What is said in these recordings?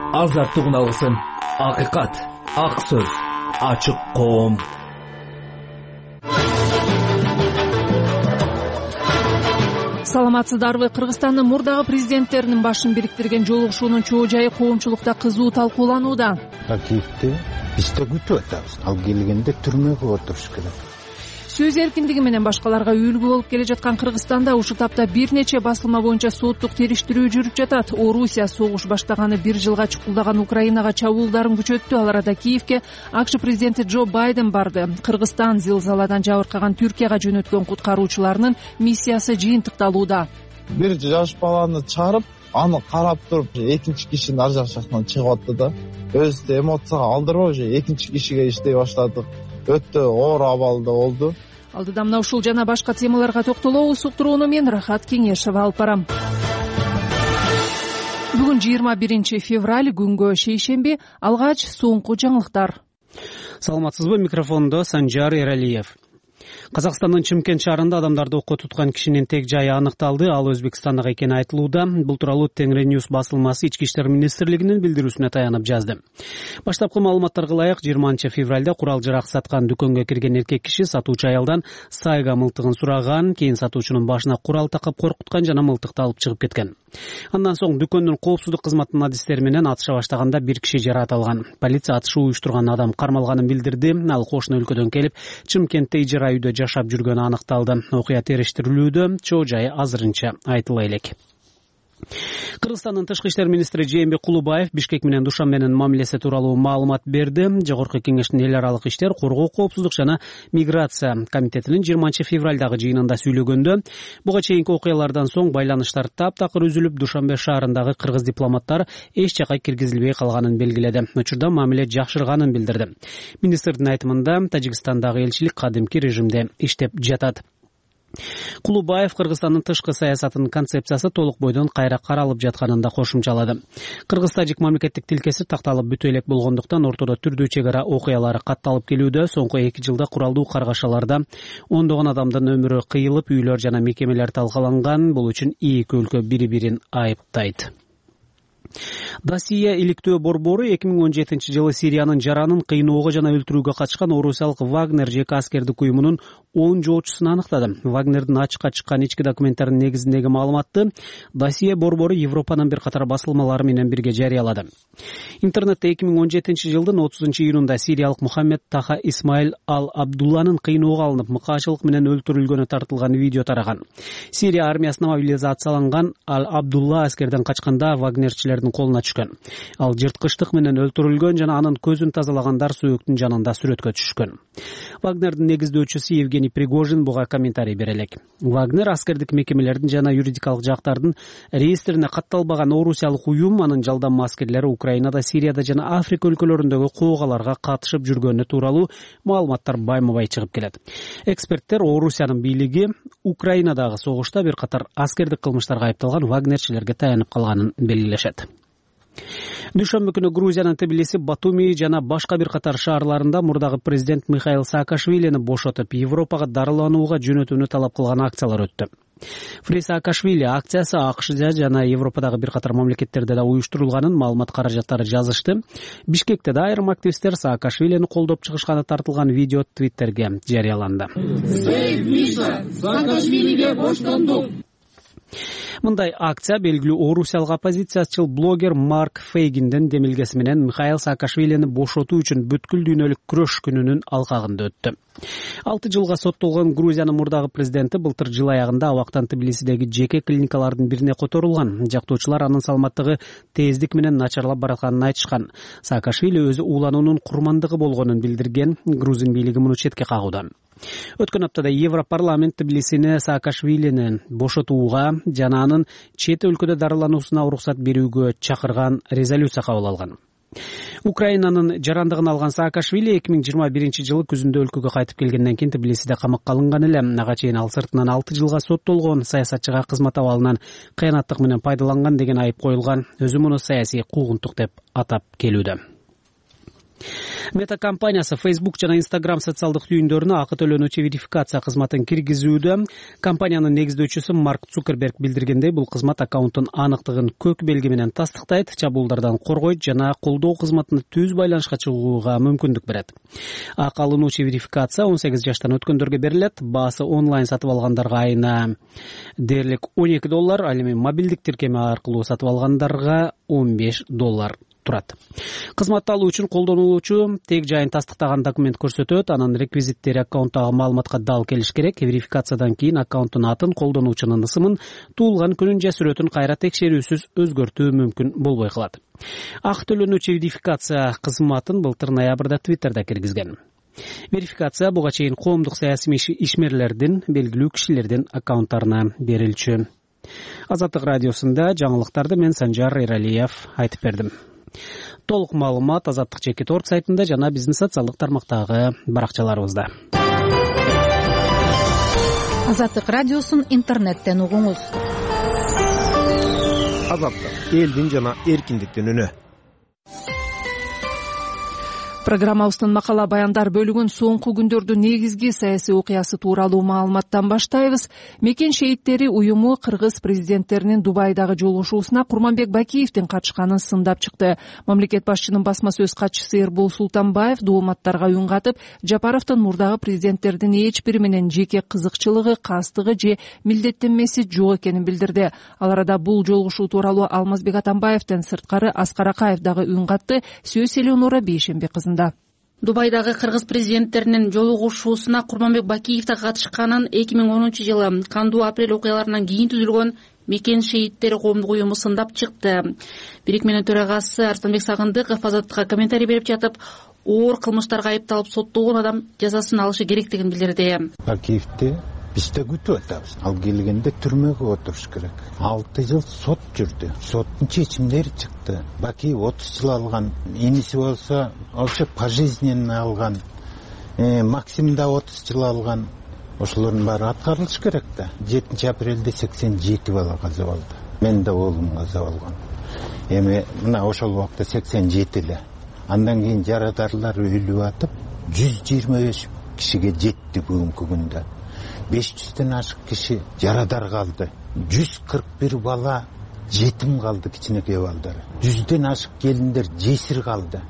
азаттык алгысын. Акыйкат, ак сөз, ачык коом. Саламатсыздарбы? Кыргызстандын мурдагы президенттеринин башын бириктирген жолугушуунун чоо жайы коомчулукта кызуу талкууланууда. Акиевди бизде күтүп атабыз. Ал келгенде түрмөгө отуруш керек. Сөз эркиндиги менен башкаларга үлгү болуп келе жаткан Кыргызстанда ушул тапта бир нече басылма боюнча соттук териштирүү жүрүп жатат. Орусия согуш баштаганы 1 жылга чукулдаган Украинага чабуулдарын күчөттү. Ал арада Киевке АКШ президенти Джо Байден барды. Кыргызстан зилзаладан жабыркаган Түркияга жөнөткөн куткаруучуларынын миссиясы жыйынтыкталууда. Бир жаш баланы чыгарып, аны карап туруп, экинчи кишинин ар жак жактан чыгып атты да. Өзү эмоцияга алдырбай уже экинчи кишиге иштей баштадык. Өтө оор абалда болду. Алдыда мына ушул жана башка темаларга токтолобуз. Уктурууну мен Рахат Кеңешова алып барам. Бүгүн 21 февраль, күнгө шейшемби. Алгач соңку жаңылыктар. Саламатсызбы? Микрофондо Санжар Эралиев. Казакстандын Чымкент шаарында адамдарды окко туткан кишинин тег жайы аныкталды. Ал Өзбекстандык экени айтылууда. Бул тууралуу Тенгриньюс басылмасы Ички иштер министрлигинин билдирүүсүнө таянып жазды. Баштапкы маалыматтарга ылайык 20 февралда курал-жарак саткан дүкөнгө кирген эркек киши сатуучу аялдан сайга мылтыгын сураган, кийин сатуучунун башына курал такып коркуткан жана мылтыкты алып чыгып кеткен. Андан соң дүкөндүн коопсуздук кызматынын адистери менен атыша баштаганда бир киши жаракат алган. Полиция атышы уюштурган адам кармалганын билдирди. Ал кошуна өлкөдөн келип, Чымкентте ижара үйдө жашап жүргөнү аныкталды. Окуя териштирилүүдө, чоо жайы азырынча айтыла элек. Кыргызстандын тышкы иштер министри Жээнбек Кулубаев Бишкек менен Душанбенин мамилеси тууралуу маалымат берди. Жогорку кеңештин эл аралык иштер, коргоо, коопсуздук жана миграция комитетинин 20 февралдагы жыйынында сүйлөгөндө, буга чейинки окуялардан соң байланыштар таптакыр үзүлүп, Душанбе шаарындагы кыргыз дипломаттар эч жака киргизилбей калганын белгиледи. Учурда мамиле жакшырганын билдирди. Министрдин айтымында Тажикстандагы элчилик кадимки режимде иштеп жатат. Кулубаев Кыргызстандын тышкы саясатынын концепциясы толук бойдон кайра каралып жатканын да кошумчалады. Кыргыз-тажик мамлекеттик тилкеси такталып бүтө элек болгондуктан ортодо түрдүү чек ара окуялары катталып келүүдө. Соңку 2 жылда куралдуу каргашаларда ондогон адамдын өмүрү кыйылып, үйлөр жана мекемелер талкаланган. Бул үчүн эки өлкө бири-бирин айыптайт. Досия иликтөө борбору 2017 жылы Сириянын жаранын кыйноого жана өлтүрүүгө катышкан орусиялык Вагнер жеке аскердик уюмунун 10 жоочусун аныктады. Вагнердин ачыкка чыккан ички документтеринин негизиндеги маалыматты Досия борбору Европанын бир катар басылмалары менен бирге жарыялады. Интернетте 2017 жылдын 30 июнунда сириялык Мухаммед Таха Исмаил Ал-Абдулланын кыйноого алынып, мыкаачылык менен өлтүрүлгөнү тартылган видео тараган. Сирия армиясына мобилизацияланган Ал-Абдулла аскерден качканда Вагнерчилердин колуна түшкөн. Ал жырткычтык менен өлтүрүлгөн жана анын көзүн тазалагандар сөөктүн жанында сүрөткө түшкөн. Вагнердин негиздөөчүсү Евгений Пригожин буга комментарий бере элек. Вагнер аскердик мекемелердин жана юридикалык жактардын реестрине катталбаган орусиялык уюм, анын жалданма аскерлери Украинада, Сирияда жана Африка өлкөлөрүндөгү куугаларга катышып жүргөнү тууралуу маалыматтар байма-бай чыгып келет. Эксперттер Орусиянын бийлиги Украинадагы согушта бир катар аскердик кылмыштарга айыпталган вагнерчилерге таянып калганын белгилешет. Дүйшөмбү күнү Грузиянын Тбилиси, Батуми жана башка бир катар шаарларында мурдагы президент Михаил Саакашвилини бошотуп, Европага дарыланууга жөнөтүүнү талап кылган акциялар өттү. Фри Саакашвили акциясы АКШда жана Европадагы бир катар мамлекеттерде да уюштурулганын маалымат каражаттары жазышты. Бишкекте да айрым активисттер Саакашвилини колдоп чыгышканы тартылган видео Твиттерге жарыяланды. Саакашвилиге боштондук. Мындай акция белгилүү орусиялык оппозициячыл блогер Марк Фейгиндин демилгеси менен Михаил Саакашвилини бошотуу үчүн бүткүл дүйнөлүк күрөш күнүнүн алкагында өттү. 6 жылга соттолгон Грузиянын мурдагы президенти былтыр жыл аягында абактан Тбилисидеги жеке клиникалардын бирине которулган. Жактоочулар анын саламаттыгы тездик менен начарлап баратканын айтышкан. Саакашвили өзү уулануунун курмандыгы болгонун билдирген. Грузин бийлиги муну четке кагууда. Өткөн аптада Европарламент Тбилисини Саакашвилини бошотууга жана анын чет өлкөдө дарылануусуна уруксат берүүгө чакырган резолюция кабыл алган. Украинанын жарандыгын алган Саакашвили 2021 жылы күзүндө өлкөгө кайтып келгенден кийин Тбилисиде камакка алынган эле. Ага чейин ал сыртынан 6 жылга соттолгон, саясатчыга кызмат абалынан кыянаттык менен пайдаланган деген айып коюлган. Өзү муну саясий куугунтук деп атап келүүдө. Мета компаниясы Facebook жана Instagram социалдык түйүндөрүнө акы төлөнүүчү верификация кызматын киргизүүдө. Компаниянын негиздөөчүсү Марк Цукерберг билдиргендей, бул кызмат аккаунттун аныктыгын көк белги менен тастыктайт, чабуулдардан коргойт жана колдоо кызматына түз байланышка чыгууга мүмкүндүк берет. Акы алынуучу верификация 18 жаштан өткөндөргө берилет. Баасы онлайн сатып алгандарга айына дээрлик $12, ал эми мобилдик тиркеме аркылуу сатып алгандарга $15 турат. Кызматты алуу үчүн колдонуучу тег жайын тастыктаган документ көрсөтөт, анан реквизиттери аккаунттагы маалыматка дал келиш керек. Верификациядан кийин аккаунттун атын, колдонуучунун ысымын, туулган күнүн же сүрөтүн кайра текшерүүсүз өзгөртүү мүмкүн болбой калат. Акы төлөнүүчү верификация кызматын былтыр ноябрда Twitterда киргизген. Верификация буга чейин коомдук саясий ишмерлердин, белгилүү кишилердин аккаунттарына берилчү. Азаттык радиосунда жаңылыктарды мен Санжар Эралиев айтып бердим. Толук маалымат Азаттык Чекит орг сайтында жана биздин социалдык тармактагы баракчаларыбызда. Азаттык радиосун интернеттен угуңуз. Азаттык элдин жана эркиндиктин үнү. Программабыздын макала баяндар бөлүгүн соңку күндөрдүн негизги саясий окуясы тууралуу маалыматтан баштайбыз. Мекен шейиттери уюму кыргыз президенттеринин Дубайдагы жолугушуусуна Курманбек Бакиевдин катышканын сындап чыкты. Мамлекет башчынын басма сөз катчысы Эрбол Султанбаев дооматтарга үн катып, Жапаровдун мурдагы президенттердин эч бири менен жеке кызыкчылыгы, кастыгы же милдеттенмеси жок экенин билдирди. Ал арада бул жолугушуу тууралуу Алмазбек Атамбаевден сырткары Аскар Акаев дагы үн катты. Сөз Элеонора Бейшембек кызында. Дубайдагы кыргыз президенттеринин жолугушуусуна Курманбек Бакиев да катышканын 2010-жылы кандуу апрель окуяларынан кийин түзүлгөн Мекен шейиттери коомдук уюму сындап чыкты. Бирикменин төрагасы Арстанбек Сагындыков Азаттыкка комментарий берип жатып, оор кылмыштарга айыпталып соттолгон адам жазасын алышы керектигин билдирди. Бакиевди биз да күтүп атабыз. Ал келгенде түрмөгө отуруш керек. 6 жыл сот жүрдү. Соттун чечимдери чыкты. Бакиев 30 жыл алган. Иниси болсо ошо пожизненно алган. Максим да 30 жыл алган. Ошолордун баары аткарылыш керек да. 7 апрелде 87 бала каза болду. Мен да оолум каза болгон. Эми мына ошол убакта 87 эле. Андан кийин жарадарлар өлүп атып, 125 кишиге жетти бүгүнкү күндө. 500ден ашык киши жарадар калды. 141 бала жетим калды, кичинекей балдар. 100ден ашык келиндер жесир калды.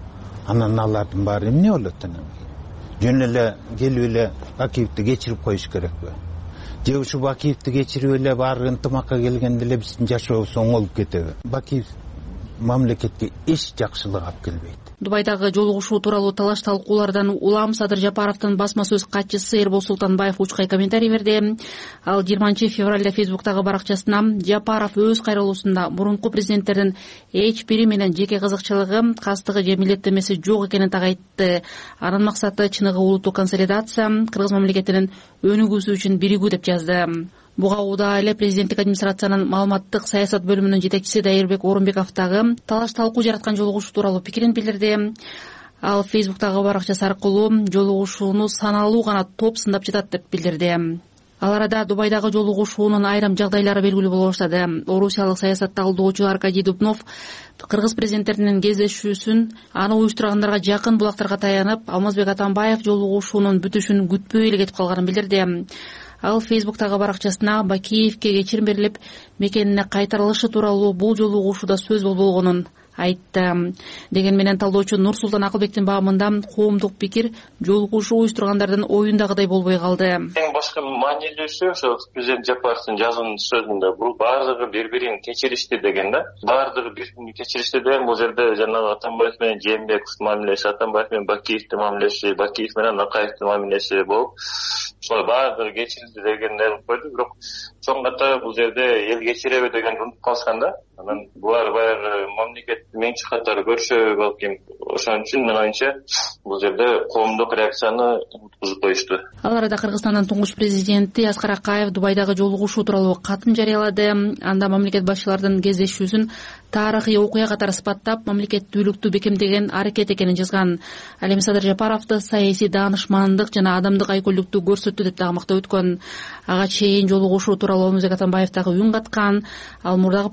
Анан алардын баары эмне болот анан? Жөн эле келип эле Бакиевди кечирип коюш керекпи? Же ушу Бакиевди кечирип эле баары ынтымакка келгенде эле биздин жашообуз оңолуп кетеби? Бакиев мамлекетке эч жакшылык алып келбейт. Дубайдагы жолугушуу тууралуу талаш талкуулардан улам Садыр Жапаровдун басма сөз катчысы Эрбол Султанбаев учкай комментарий берди. Ал 20 февралда Фейсбуктагы баракчасына Жапаров өз кайрылуусунда мурунку президенттердин эч бири менен жеке кызыкчылыгы, кастыгы же милдеттенмеси жок экенин так айтты. Анын максаты чыныгы улуттук консолидация, кыргыз мамлекетинин өнүгүүсү үчүн биригүү деп жазды. Буга ууда эле президенттик администрациянын маалыматтык саясат бөлүмүнүн жетекчиси Дайырбек Орунбеков дагы талаш талкуу жараткан жолугушуу тууралуу пикирин билдирди. Ал Фейсбуктагы баракчасы аркылуу жолугушууну саналуу гана топ сындап жатат деп билдирди. Ал арада Дубайдагы жолугушуунун айрым жагдайлары белгилүү боло баштады. Орусиялык саясат талдоочу Аркадий Дубнов кыргыз президенттеринин кездешүүсүн аны уюштургандарга жакын булактарга таянып, Алмазбек Атамбаев жолугушуунун бүтүшүн күтпөй эле кетип калганын билдирди. Ал Фейсбуктагы баракчасына Бакиевке кечирим берилип, мекенине кайтарылышы тууралуу бул жолугушууда сөз болбогонун айтты. Деген менен талдоочу Нурсултан Акылбектин баамында коомдук пикир жолугушуу уюштургандардын оюндагыдай болбой калды. Эң башкы маанилүүсү ошо президент Жапаровдун жазуунун сөзүндө бул баардыгы бири-бирин кечиришти деген да. Баардыгы бири-бирин кечиришти деген бул жерде жанагы Атамбаев менен Жээнбеков мамилеси, Атамбаев менен Бакиевдин мамилеси, Бакиев менен Акаевдин мамилеси болуп, ошол баардыгы кечирилди деген койду. Бирок чоң ката бул жерде эл кечиреби деген унутуп калышкан да. Анан булар баягы мамлекет менчи катары көрүшө балким. Ошон үчүн мен оюмча бул жерде коомдук реакцияны уткузуп коюшту. Ал арада Кыргызстандын туңгуч президенти Аскар Акаев Дубайдагы жолугушуу тууралуу катын жарыялады. Анда мамлекет башчыларынын кездешүүсүн тарыхый окуя катары сыпаттап, мамлекеттүүлүктү бекемдеген аракет экенин жазган. Ал эми Садыр Жапаровду саясий даанышмандык жана адамдык айкөлдүктү көрсөттү деп дагы мактап өткөн. Ага чейин жолугушуу тууралуу Алмазбек Атамбаев дагы үн каткан. Ал мурдагы президенттер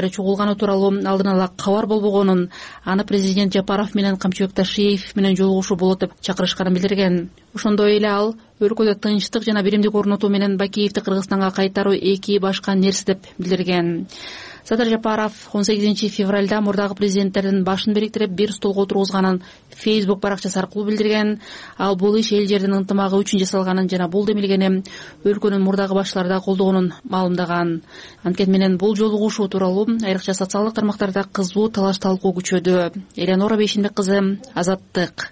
балыктары чогулганы тууралуу алдын ала кабар болбогонун, аны президент Жапаров менен Камчыбек Ташиев менен жолугушуу болот деп чакырышканын билдирген. Ошондой эле ал өлкөдө тынчтык жана биримдик орнотуу менен Бакиевди Кыргызстанга кайтаруу эки башка нерсе деп билдирген. Садыр Жапаров 18 февралда мурдагы президенттердин башын бириктирип бир столго отургузганын Facebook баракчасы аркылуу билдирген. Ал бул иш эл жердин ынтымагы үчүн жасалганын жана бул демилгени өлкөнүн мурдагы башчылары да колдогонун маалымдаган. Анткени менен бул жолугушуу тууралуу айрыкча социалдык тармактарда кызуу талаш талкуу күчөдү. Элеонора Бейшенбек кызы, Азаттык.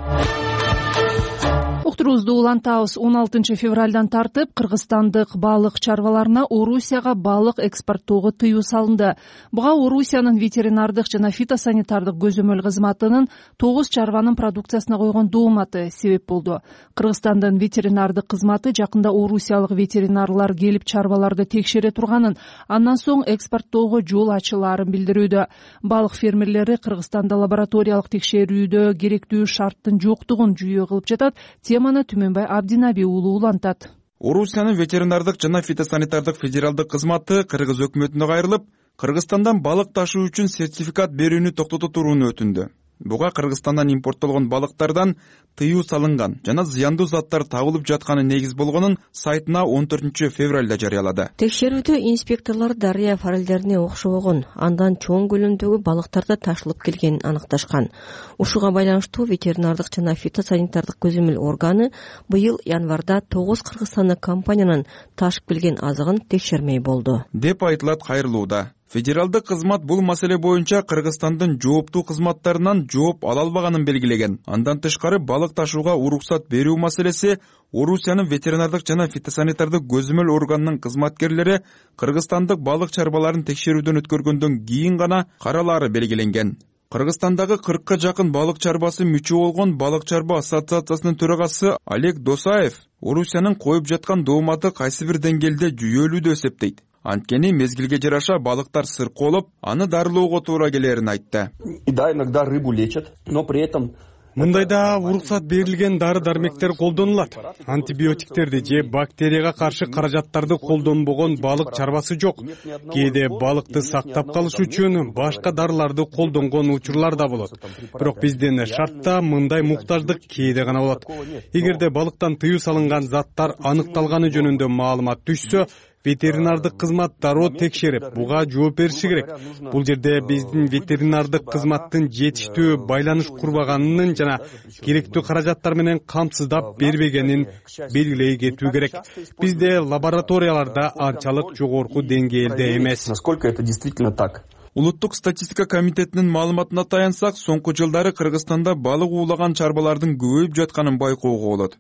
Уктуруубузду улантабыз. 16 февралдан тартып кыргызстандык балык чарбаларына Орусияга балык экспорттоого тыюу салынды. Буга Орусиянын ветеринардык жана фитосанитардык көзөмөл кызматынын 9 чарбанын продукциясына койгон дооматы себеп болду. Кыргызстандын ветеринардык кызматы жакында орусиялык ветеринарлар келип чарбаларды текшере турганын, андан соң экспорттоого жол ачылаарын билдирүүдө. Балык фермерлери Кыргызстанда лабораториялык текшерүүдө керектүү шарттын жоктугун жүйө кылып жатат. Теманы Түмөнбай Абдинаби уулу улантат. Орусиянын ветеринардык жана фитосанитардык федералдык кызматы Кыргыз өкмөтүнө кайрылып, Кыргызстандан балык ташуу үчүн сертификат берүүнү токтото турууну өтүндү. Буга Кыргызстандан импорттолгон балыктардан тыюу салынган жана зыяндуу заттар табылып жатканы негиз болгонун сайтына 14 февралда жарыялады. Текшерүүдө инспекторлор дарыя форелдерине окшобогон, андан чоң көлөмдөгү балыктарды ташылып келгенин аныкташкан. Ушуга байланыштуу ветеринардык жана фитосанитардык көзөмөл органы быйыл январда 9 кыргызстандык компаниянын ташып келген азыгын текшермей болду деп айтылат кайрылууда. Федералдык кызмат бул маселе боюнча Кыргызстандын жооптуу кызматтарынан жооп ала албаганын белгилеген. Андан тышкары балык ташууга уруксат берүү маселеси Орусиянын ветеринардык жана фитосанитардык көзөмөл органынын кызматкерлери кыргызстандык балык чарбаларын текшерүүдөн өткөргөндөн кийин гана каралаары белгиленген. Кыргызстандагы 40-ка жакын балык чарбасы мүчө болгон балык чарба ассоциациясынын төрагасы Олег Досаев Орусиянын коюп жаткан дооматы кайсы бир деңгээлде жүйөлүү деп эсептейт. Анткени мезгилге жараша балыктар сыркоолоп, аны дарылоого туура келерин айтты. Да, иногда рыбу лечат, но при этом мындайда уруксат берилген дары-дармектер колдонулат. Антибиотиктерди же бактерияга каршы каражаттарды колдонбогон балык чарбасы жок. Кээде балыкты сактап калыш үчүн башка дарыларды колдонгон учурлар да болот. Бирок биздин шартта мындай муктаждык кээде гана болот. Эгерде балыктан тыюу салынган заттар аныкталганы жөнүндө маалымат түшсө, ветеринардык кызмат дароо текшерип, буга жооп бериши керек. Бул жерде биздин ветеринардык кызматтын жетиштүү байланыш курбаганын жана керектүү каражаттар менен камсыздап бербегенин белгилей кетүү керек. Бизде лабораторияларда анчалык жогорку деңгээлде эмес. Насколько это действительно так? Улуттук статистика комитетинин маалыматына таянсак, соңку жылдары Кыргызстанда балык уулаган чарбалардын көбөйүп жатканын байкоого болот.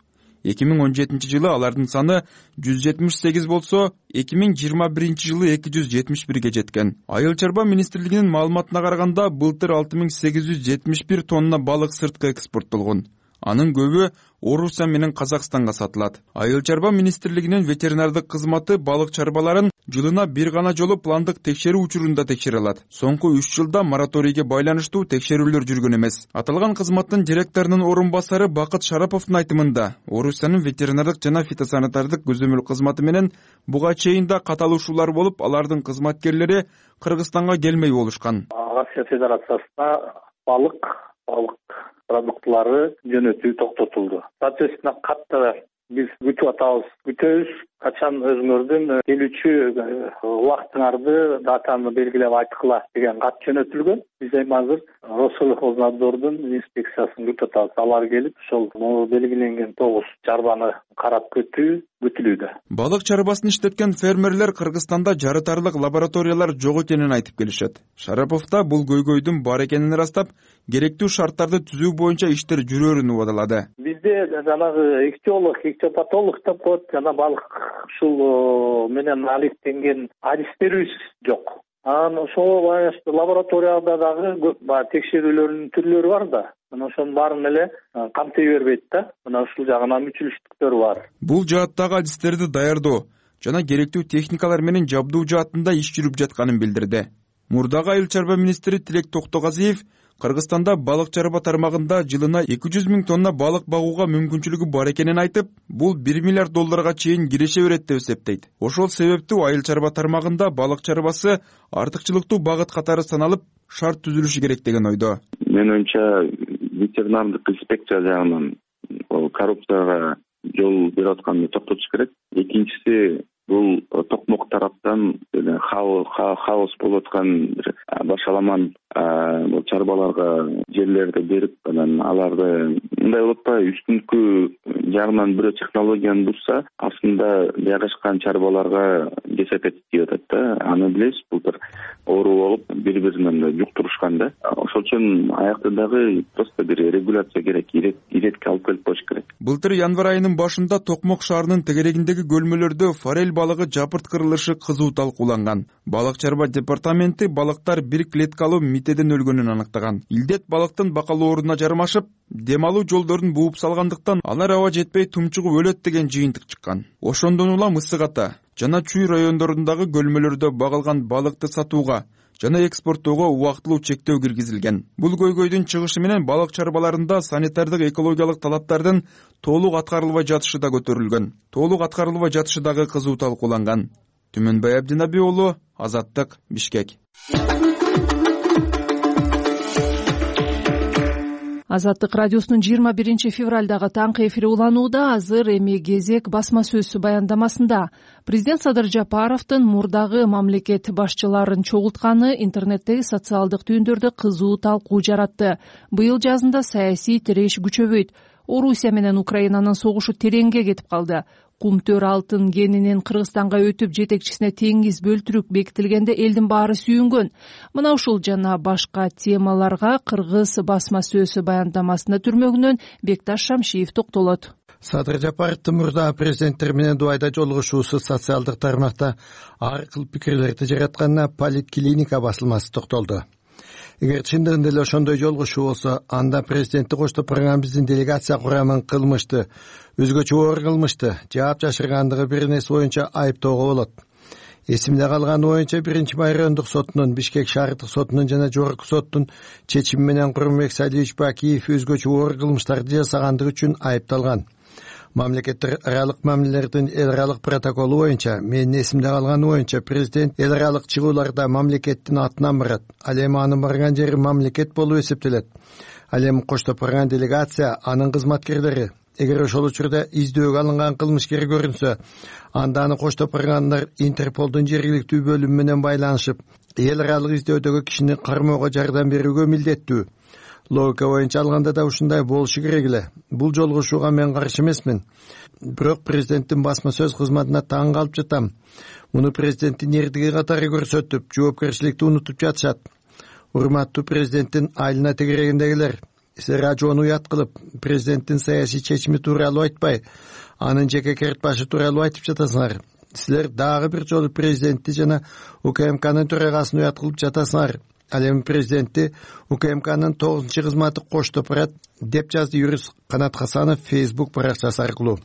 2017 жылы алардын саны 178 болсо, 2021 жылы 271ге жеткен. Айыл чарба министрлигинин маалыматына караганда, былтыр 6871 тонна балык сырткы экспорттолгон. Анын көбү Орусия менен Казакстанга сатылат. Айыл чарба министрлигинин ветеринардык кызматы балык чарбаларын жылына бир гана жолу пландык текшерүү учурунда текшере алат. Соңку 3 жылда мораторийге байланыштуу текшерүүлөр жүргөн эмес. Аталган кызматтын директорунун орун басары Бакыт Шараповдун айтымында, Орусиянын ветеринардык жана фитосанитардык көзөмөл кызматы менен буга чейин да каталышуулар болуп, алардын кызматкерлери Кыргызстанга келмей болушкан. Россия Федерациясына балык продуктлары жөнөтүү токтотулду. Соответственно, катты биз күтүп атабыз, күтөбүз. Качан өзүңөрдүн келүүчү убактыңарды датаны белгилеп айткыла деген кат жөнөтүлгөн. Биз эми азыр Россельхознадзордун инспекциясын күтүп атабыз. Алар келип, ошол белгиленген 9 чарбаны карап күтүлүүдө. Балык чарбасын иштеткен фермерлер Кыргызстанда жарытарлык лабораториялар жок экенин айтып келишет. Шарапов да бул көйгөйдүн бар экенин ырастап, керектүү шарттарды түзүү боюнча иштер жүрөрүн убадалады. Бизде жанагы ихтиолог, ихтиопатолог деп коет, жана балык ушул менен алектенген адистерибиз жок. Анан ошого байланыштуу лабораторияда дагы көп текшерүүлөрдүн түрлөрү бар да. Мына ошонун баарын эле камтый бербейт да. Мына ушул жагынан мүчүлүштүктөр бар. Бул жааттагы адистерди даярдоо жана керектүү техникалар менен жабдуу жаатында иш жүрүп жатканын билдирди. Мурдагы айыл чарба министри Тилек Токтогазиев Кыргызстанда балык чарба тармагында жылына 200 000 тонна балык багууга мүмкүнчүлүгү бар экенин айтып, бул $1 миллиард чейин киреше берет деп эсептейт. Ошол себептүү айыл чарба тармагында балык чарбасы артыкчылыктуу багыт катары саналып, шарт түзүлүшү керек деген ойдо. Менин оюмча, ветеринардык инспекция жагынан коррупцияга жол берип атканды токтотуш керек. Экинчиси, бул токмок тараптан хаос болуп аткан башаламан чарбаларга жерлерди берип, анан аларды мындай болуп атпайбы, үстүнкү жагынан бирөө технологияны бузса, астында жайгашкан чарбаларга кесепет тийип атат да. Аны билесиз, бул бир оору болуп, бири-биринен жуктурушкан да. Ошол үчүн аякта дагы просто бир регуляция керек, иретке алып келип коюш керек. Былтыр январь айынын башында Токмок шаарынын тегерегиндеги көлмөлөрдө форель балыгы жапырт кырылышы кызуу талкууланган. Балык чарба департаменти балыктар бир клеткалуу митеден өлгөнүн аныктаган. Илдет балыктын бакалооруна жармашып, дем алуу жолдорун бууп салгандыктан алар аба жетпей тумчугуп өлөт деген жыйынтык чыккан. Ошондон улам Ысык Ата жана Чүй райондорундагы көлмөлөрдө багылган балыкты сатууга жана экспорттоого убактылуу чектөө киргизилген. Бул көйгөйдүн чыгышы менен балык чарбаларында санитардык экологиялык талаптардын толук аткарылбай жатышы да көтөрүлгөн. Толук аткарылбай жатышы дагы кызуу талкууланган. Түмөнбай Абдинаби уулу, Азаттык, Бишкек. Азаттык радиосунун 21 февралдагы таңкы эфири уланууда. Азыр эми кезек басма сөз баяндамасында. Президент Садыр Жапаровдун мурдагы мамлекет башчыларын чогултканы интернеттеги социалдык түйүндөрдө кызуу талкуу жаратты. Быйыл жазында саясий тиреш күчөбөйт. Орусия менен Украинанын согушу тереңге кетип калды. Кумтөр алтын кенинен Кыргызстанга өтүп жетекчисине теңиз бөлтүрүк бекитилгенде элдин баары сүйүнгөн. Мына ушул жана башка темаларга кыргыз басма сөзү баяндамасында түрмөгүнөн Бекташ Шамшиев токтолот. Садыр Жапаровдун мурда президенттер менен дубайда жолугушуусу социалдык тармакта ар кыл пикирлерди жаратканына Политклиника басылмасы токтолду. Эгер чындыгында эле ошондой жолугушуу болсо, анда президентти коштоп барган биздин делегация курамын кылмышты, өзгөчө оор кылмышты, жаап жашыргандыгы бир нерсе боюнча айыптоого болот. Эсимде калганы боюнча 1-май райондук сотунун, Бишкек шаардык сотунун жана жогорку соттун чечими менен Курманбек Салиевич Бакиев өзгөчө оор кылмыштарды жасагандыгы үчүн айыпталган. Мамлекеттер аралык мамилелердин эл аралык протоколу боюнча, менин эсимде калганы боюнча, президент эл аралык чыгууларда мамлекеттин атынан барат. Ал эми анын барган жери мамлекет болуп эсептелет. Ал эми коштоп барган делегация, анын кызматкерлери. Эгер ошол учурда издөөгө алынган кылмышкер көрүнсө, анда аны коштоп баргандар Интерполдун жергиликтүү бөлүмү менен байланышып, эл аралык издөөдөгү кишини кармоого жардам берүүгө милдеттүү. Логика боюнча алганда да ушундай болушу керек эле. Бул жолугушууга мен каршы эмесмин. Бирок президенттин басма сөз кызматына таң калып жатам. Муну президенттин эрдиги катары көрсөтүп, жоопкерчиликти унутуп жатышат. Урматтуу президенттин айылына тегерегиндегилер, силер ажоону уят кылып, президенттин саясий чечими тууралуу айтпай, анын жеке керт башы тууралуу айтып жатасыңар. Силер дагы бир жолу президентти жана УКМКнын төрагасын уят кылып жатасыңар. Ал эми президентти УКМКнын 9-чы кызматы коштоп барат, деп жазды юрист Канат Хасанов Facebook баракчасы аркылуу.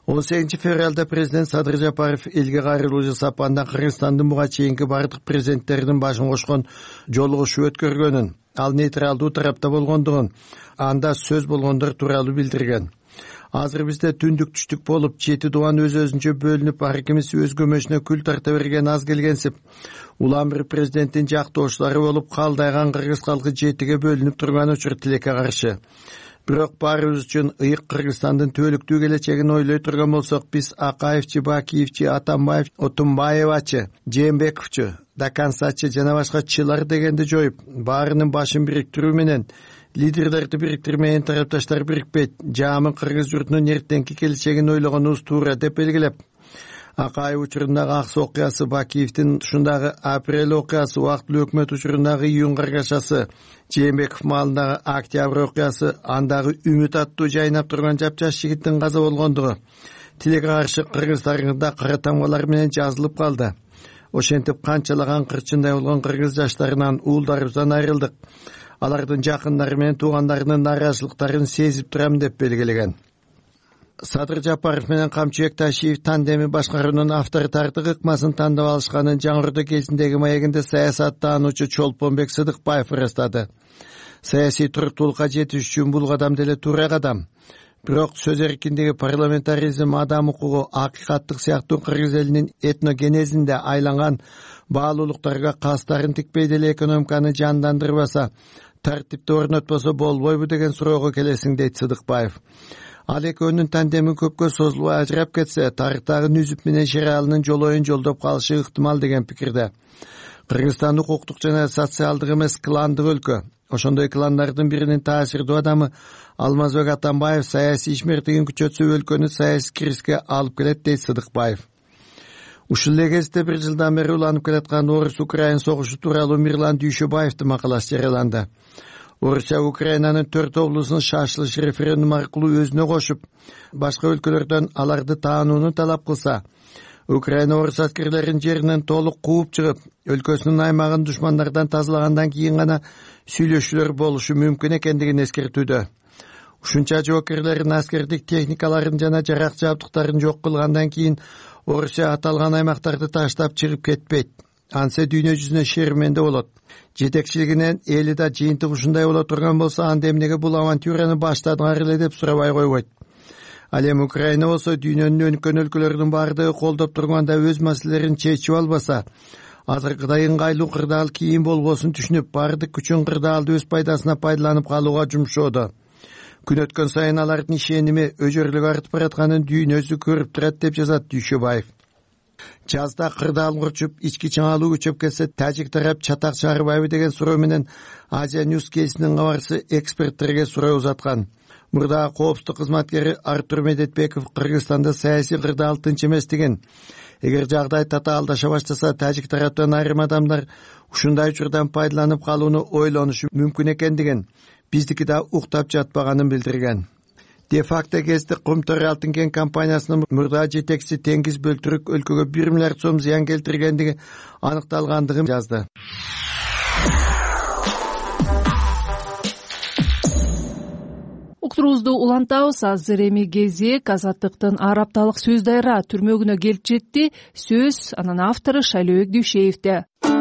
18 февралда президент Садыр Жапаров элге кайрылуу жасап, анда Кыргызстандын буга чейинки бардык президенттердин башын кошкон жолугушуу өткөргөнүн, ал нейтралдуу тарапта болгондугун, анда сөз болгондор тууралуу билдирген. Азыр бизде түндүк түштүк болуп, 7 дубан өз-өзүнчө бөлүнүп, ар кимиси өз көмөшүнө күл тарта берген аз келгенсип, улам бир президенттин жактоочулары болуп, калдайган кыргыз халкы 7ге бөлүнүп турган учур тилекке каршы. Бирок баарыбыз үчүн ыйык Кыргызстандын түбөлүктүү келечегин ойлой турган болсок, биз Акаевчи, Бакиевчи, Атамбаев, Отунбаевачы, Жээнбековчу, Дакансачы жана башка чылар дегенди жоюп, баарынын башын бириктирүү менен лидерлерди бириктирмеген тарапташтар бирикпейт, жаман кыргыз журтунун эртеңки келечегин ойлогонубуз туура деп белгилеп, Акаев учурундагы Аксы окуясы, Бакиевдин ушундагы Апрель окуясы, убактылуу өкмөт учурундагы Июнь каргашасы, Жээнбеков маалындагы Октябрь окуясы, андагы Үмүт аттуу жайнап турган жапжаш жигиттин каза болгондугу тилекке каршы кыргыз тарыхында кара тамгалар менен жазылып калды. Ошентип канчалаган кырчындай болгон кыргыз жаштарынан, уулдарыбыздан айрылдык. Алардын жакындары менен туугандарынын нааразычылыктарын сезип турам деп белгилеген. Садыр Жапаров менен Камчыбек Ташиев тандеми башкаруунун авторитардык ыкмасын тандап алышканын Жаңы Ордо кезиндеги маегинде саясаттануучу Чолпонбек Сыдыкбаев ырастады. саясий туруктуулукка жетиш үчүн бул кадам деле туура кадам. Бирок сөз эркиндиги, парламентаризм, адам укугу, акыйкаттык сыяктуу кыргыз элинин этногенезинде айланган баалуулуктарга кастарын тикпей деле экономиканы жандандырбаса, тартипти орнотпосо болбойбу деген суроого келесиң, дейт Сыдыкбаев. Ал экөөнүн тандеми көпкө созулбай ажырап кетсе, тарыктагы Нүзүп менен Шералынын жолоюн жолдоп калышы ыктымал деген пикирде. Кыргызстан укуктук жана социалдык эмес, кландык өлкө. Ошондой кландардын биринин таасирдүү адамы Алмазбек Атамбаев саясий ишмердигин күчөтсө өлкөнү саясий кризиске алып келет, дейт Сыдыкбаев. Ушул эле кезде бир жылдан бери уланып келаткан Орус-Украин согушу тууралуу Мирлан Дүйшөбаевдин макаласы жарыяланды. Орусия Украинанын 4 облусун шашылыш референдум аркылуу өзүнө кошуп, башка өлкөлөрдөн аларды таанууну талап кылса, Украина орус аскерлерин жеринен толук кууп чыгып, өлкөсүнүн аймагын душмандардан тазалагандан кийин гана сүйлөшүүлөр болушу мүмкүн экендигин эскертүүдө. Ушунча жоокерлерин аскердик техникаларын жана жарак жабдыктарын жок кылгандан кийин Орусия аталган аймактарды таштап чыгып кетпейт. Ансе дүйнө жүзүнө шерменде болот. Жетекчилигинен эли да жыйынтык ушундай боло турган болсо, анда эмнеге бул авантюраны баштадыңар эле деп сурабай койбойт. Ал эми Украина болсо дүйнөнүн өнүккөн өлкөлөрүнүн баардыгы колдоп турганда өз маселелерин чечип албаса, азыркыдай ыңгайлуу кырдаал кийин болгосун түшүнүп, баардык күчүн кырдаалды өз пайдасына пайдаланып калууга жумшоодо. Күн өткөн сайын алардын ишеними өжөрлүгү артып баратканын дүйнөсү көрүп турат, деп жазат Дүйшөбаев. Жазда кырдаал курчуп, ички чаңалуу күчөп кетсе, тажик тарап чатак чыгарбайбы деген суроо менен Азия Ньюс кейсинин кабарчысы эксперттерге суроо узаткан. Мурда коопсуздук кызматкери Артур Медетбеков Кыргызстанда саясий кырдаал тынч эмес деген. Эгер жагдай татаалдаша баштаса, тажик тараптан айрым адамдар ушундай учурдан пайдаланып калууну ойлонушу мүмкүн экендигин, биздики да уктап жатпаганын билдирген. Де-факто кезде Кумтөр Алтын кен компаниясынын мурда жетекчиси Теңиз Бөлтүрүк өлкөгө 1 миллиард сом зыян келтиргендиги аныкталгандыгын жазды. Уктуруубузду улантабыз. Азыр эми кезек Азаттыктын ар апталык сөз дайра түрмөгүнө келип жетти. Сөз анын автору Шайлообек Дүйшеевде.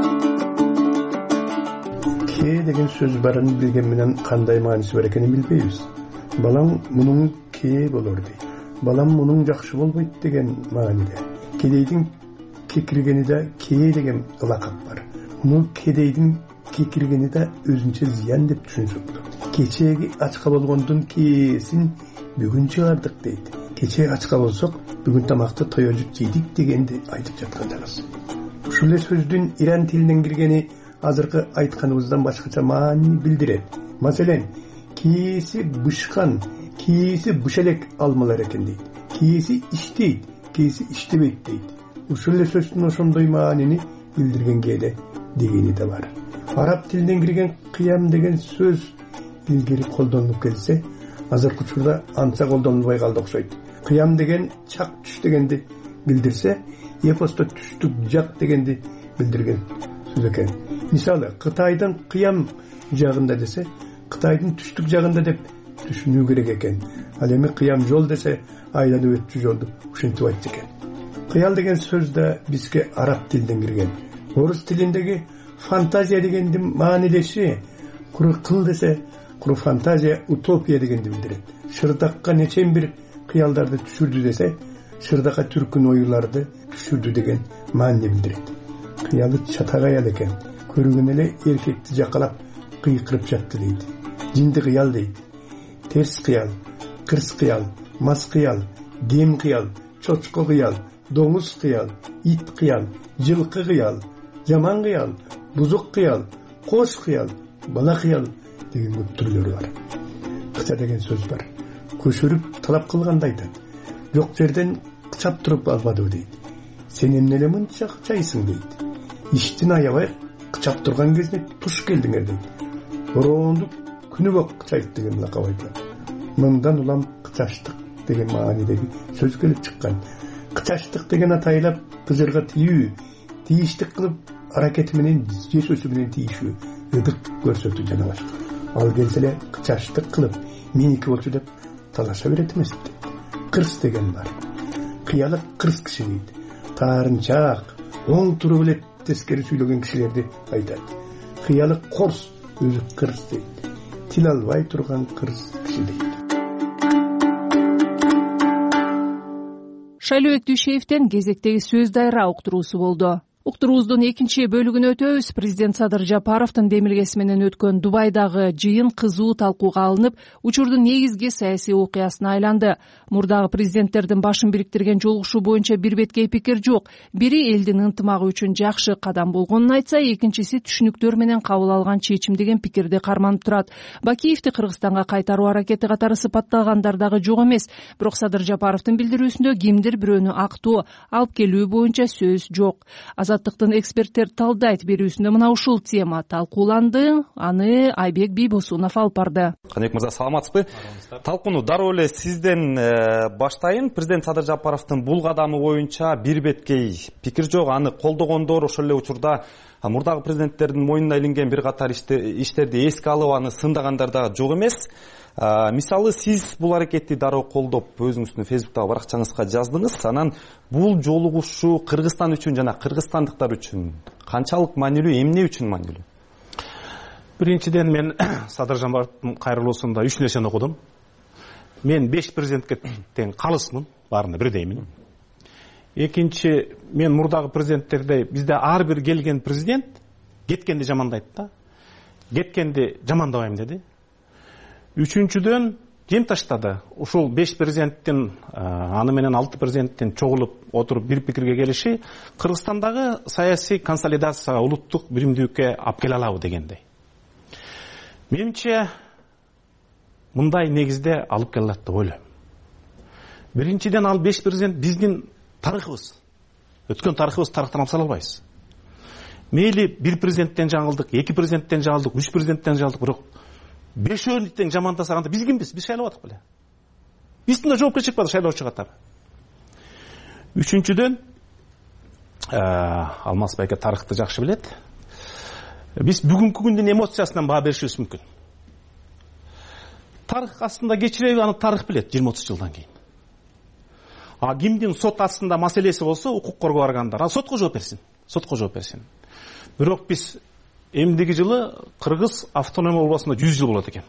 Ке деген сөз барын билген менен кандай мааниси бар экенин билбейбиз. Балам мунун ке болор дейт. Балам мунун жакшы болбойт деген мааниде. Кедейдин кекиргениде ке деген ылакап бар. Муну кедейдин кекиргениде өзүнчө зыян деп түшүнсөк. Кечеги ачка болгондун кээсин бүгүн чыгардык дейт. Кече ачка болсок, бүгүн тамакты тоёжуп жейдик дегенди айтып жаткандарбыз. Ушул эле сөздүн иран тилинен киргени азыркы айтканыбыздан башкача маани билдирет. Маселен, кээси бышкан, кээси бышелек алмалар экен дейт. Кээси иштейт, кээси иштебейт дейт. Ушул эле сөздүн ошондой маанини билдирген кээде дегени да бар. Араб тилинен кирген кыям деген сөз илгери колдонулуп келсе, азыркы учурда анча колдонулбай калды окшойт. Кыям деген чак түш дегенди билдирсе, эпосто түштүк жак дегенди билдирген сөз экен. Мисалы, Кытайдын кыям жагында десе, Кытайдын түштүк жагында деп түшүнүү керек экен. Ал эми кыям жол десе, айланып өтчү жолду ушинтип айтты экен. Кыял деген сөз да бизге араб тилинен кирген. Орус тилиндеги фантазия дегендин маанилеши, куру кыл десе, куру фантазия, утопия дегенди билдирет. Шырдакка нечен бир кыялдарды түшүрдү десе, шырдакка түркүн оюларды түшүрдү деген маани билдирет. Кыялы чатак аял экен. Көргөн эле эркекти жакалап кыйкырып жатты дейт. Жинди кыял дейт. Терс кыял, кырс кыял, мас кыял, кем кыял, чочко кыял, доңуз кыял, ит кыял, жылкы кыял, жаман кыял, бузук кыял, кош кыял, бала кыял деген көп түрлөрү бар. Кыча деген сөз бар. Көшүрүп талап кылганда айтат. Жок жерден кычап туруп албадыбы дейт. Сен эмне эле мынча кычайсың дейт. Иштин аябай кычап турган кезде туш келдиңер дейт. Бороондук күнү бок кычайт деген лакап айтылат. Мындан улам кычаштык деген маанидеги сөз келип чыккан. Кычаштык деген атайлап кызырга тийүү, тийиштик кылып аракети менен жесөсү менен тийишүү, ыдык көрсөтүү жана башка. Ал келсе эле кычаштык кылып меники болчу деп талаша берет эмес. Кырс деген бар. Кыялык кырс киши дейт. Таарынчаак, оң туруп эле тескери сүйлөгөн кишилерди айтат. Кыялык корс өзү кырс дейт. тил албай турган кыргыз киши дейт. Шайлообек Дүйшеевден кезектеги сөз дайра уктуруусу болду. Уктуруубуздун экинчи бөлүгүнө өтөбүз. Президент Садыр Жапаровдун демилгеси менен өткөн Дубайдагы жыйын кызуу талкууга алынып, учурдун негизги саясий окуясына айланды. Мурдагы президенттердин башын бириктирген жолугушуу боюнча бир беткей пикир жок. Бири элдин ынтымагы үчүн жакшы кадам болгонун айтса, экинчиси түшүнүктөр менен кабыл алган чечим деген пикирди карманып турат. Бакиевди Кыргызстанга кайтаруу аракети катары сыпатталгандар дагы жок эмес. Бирок Садыр Жапаровдун билдирүүсүндө кимдир бирөөнү актоо алып келүү боюнча сөз жок. Азаттыктын эксперттер талдайт. Берүүсүндө мына ушул тема талкууланды. Аны Айбек Бийбосунов алып барды. Каныбек мырза, саламатсызбы? Талкууну дароо эле сизден баштайын. Президент Садыр Жапаровдун бул кадамы боюнча бир беткей пикир жок. Аны колдогондор ошол эле учурда мурдагы президенттердин мойнуна илинген бир катар иштерди эске алып аны сындагандар да жок эмес. Мисалы, сиз бул аракетти дароо колдоп, өзүңүздүн Фейсбуктагы баракчаңызга жаздыңыз. Анан бул жолугушуу Кыргызстан үчүн жана кыргызстандыктар үчүн канчалык маанилүү, эмне үчүн маанилүү? Биринчиден, мен Садыр Жапаровдун кайрылуусунда 3 нерсени окудум. Мен 5 президентке тең калысмын, баарына бирдеймин. Экинчи, мен мурдагы президенттердей, бизде ар бир келген президент кеткенди жамандайт да. Кеткенди жамандабайм деди. Үчүнчүдөн, жем таштады. Ушул 5 президенттин, аны менен 6 президенттин чогулуп отуруп бир пикирге келиши Кыргызстандагы саясий консолидацияга, улуттук биримдүүлүккө алып келе алабы дегендей. Менимче мындай негизде алып келе алат деп ойлойм. Биринчиден, ал 5 президент биздин тарыхыбыз. Өткөн тарыхыбыз тарыхтан алып сала албайбыз. Мейли бир президенттен жаңылдык, 2 президенттен жаңылдык, 3 президенттен жаңылдык, бирок 5-өөнү тең жамандасаганда биз кимбиз? Биз шайлап атык беле. Биздин да жоопкерчилик бар шайлоочу катары. Үчүнчүдөн, Алмаз байке тарыхты жакшы билет. Биз бүгүнкү күндүн эмоциясынан баа беришибиз мүмкүн. Тарых астында кечиреби, аны тарых билет 20-30 жылдан кийин. Кимдин сот астында маселеси болсо, укук коргоо баргандар, сотко жооп берсин. Сотко жооп берсин. Бирок биз эмдиги жылы Кыргыз автономия болбосуна 100 жыл болот экен.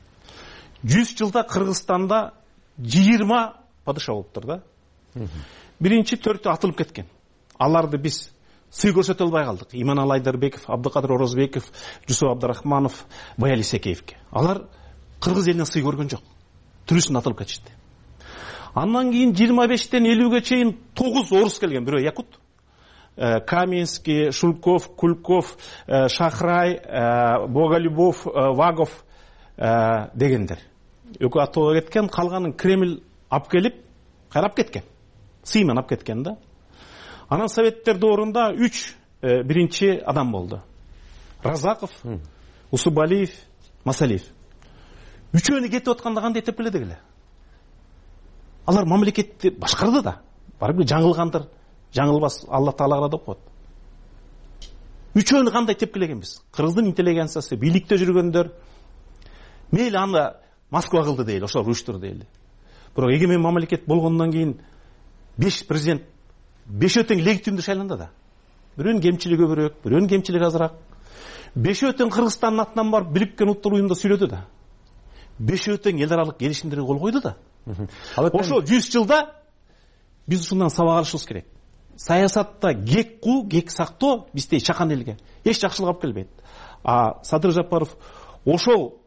100 жылда Кыргызстанда 20 падыша болуптур да. Биринчи 4-ө атылып кеткен. Аларды биз сый көрсөтө албай калдык. Иманалы Айдарбеков, Абдыкадыр Орозбеков, Жусуп Абдрахманов, Баяли Секеевке. Алар Кыргыз элине сый көргөн жок. Түрүсүн атылып кетишти. Андан кийин 25-тен 50-ге чейин 9 орус келген, бирөө якут. Каменский, Шулков, Кульков, Шахрай, Боголюбов, Вагов дегендер. Өкө атууга кеткен, калганын Кремль алып келип, кайрап кеткен. Сыймен алып кеткен да. Анан советтер доорунда 3 биринчи адам болду. Разаков, Усубалиев, Масалиев. Үчөөнү кетип атканда кандай тепеледи эле. Алар мамлекетти башкарды да. Барып жаңылгандар, жаңылбас Алла Таалага деп коет. Үчөөнү кандай тепкилегенбиз? Кыргыздын интеллигенциясы, бийликте жүргөндөр мейли аны Москва кылды дейли, ошол уюштурду дейли. Бирок эгемен мамлекет болгондон кийин 5 президент 5 тең легитимдүү шайланды да. Бирөөнүн кемчилиги көбүрөөк, бирөөнүн кемчилиги азыраак. 5 тең Кыргызстандын атынан барып Бириккен Улуттар уюмунда сүйлөдү да. 5 тең эл аралык келишимдерге кол койду да. Ошо 100 жылда биз ушундан сабак алышыбыз керек. Саясатта кек куу, кек сактоо биздей чакан элге эч жакшылык алып келбейт. Садыр Жапаров ошол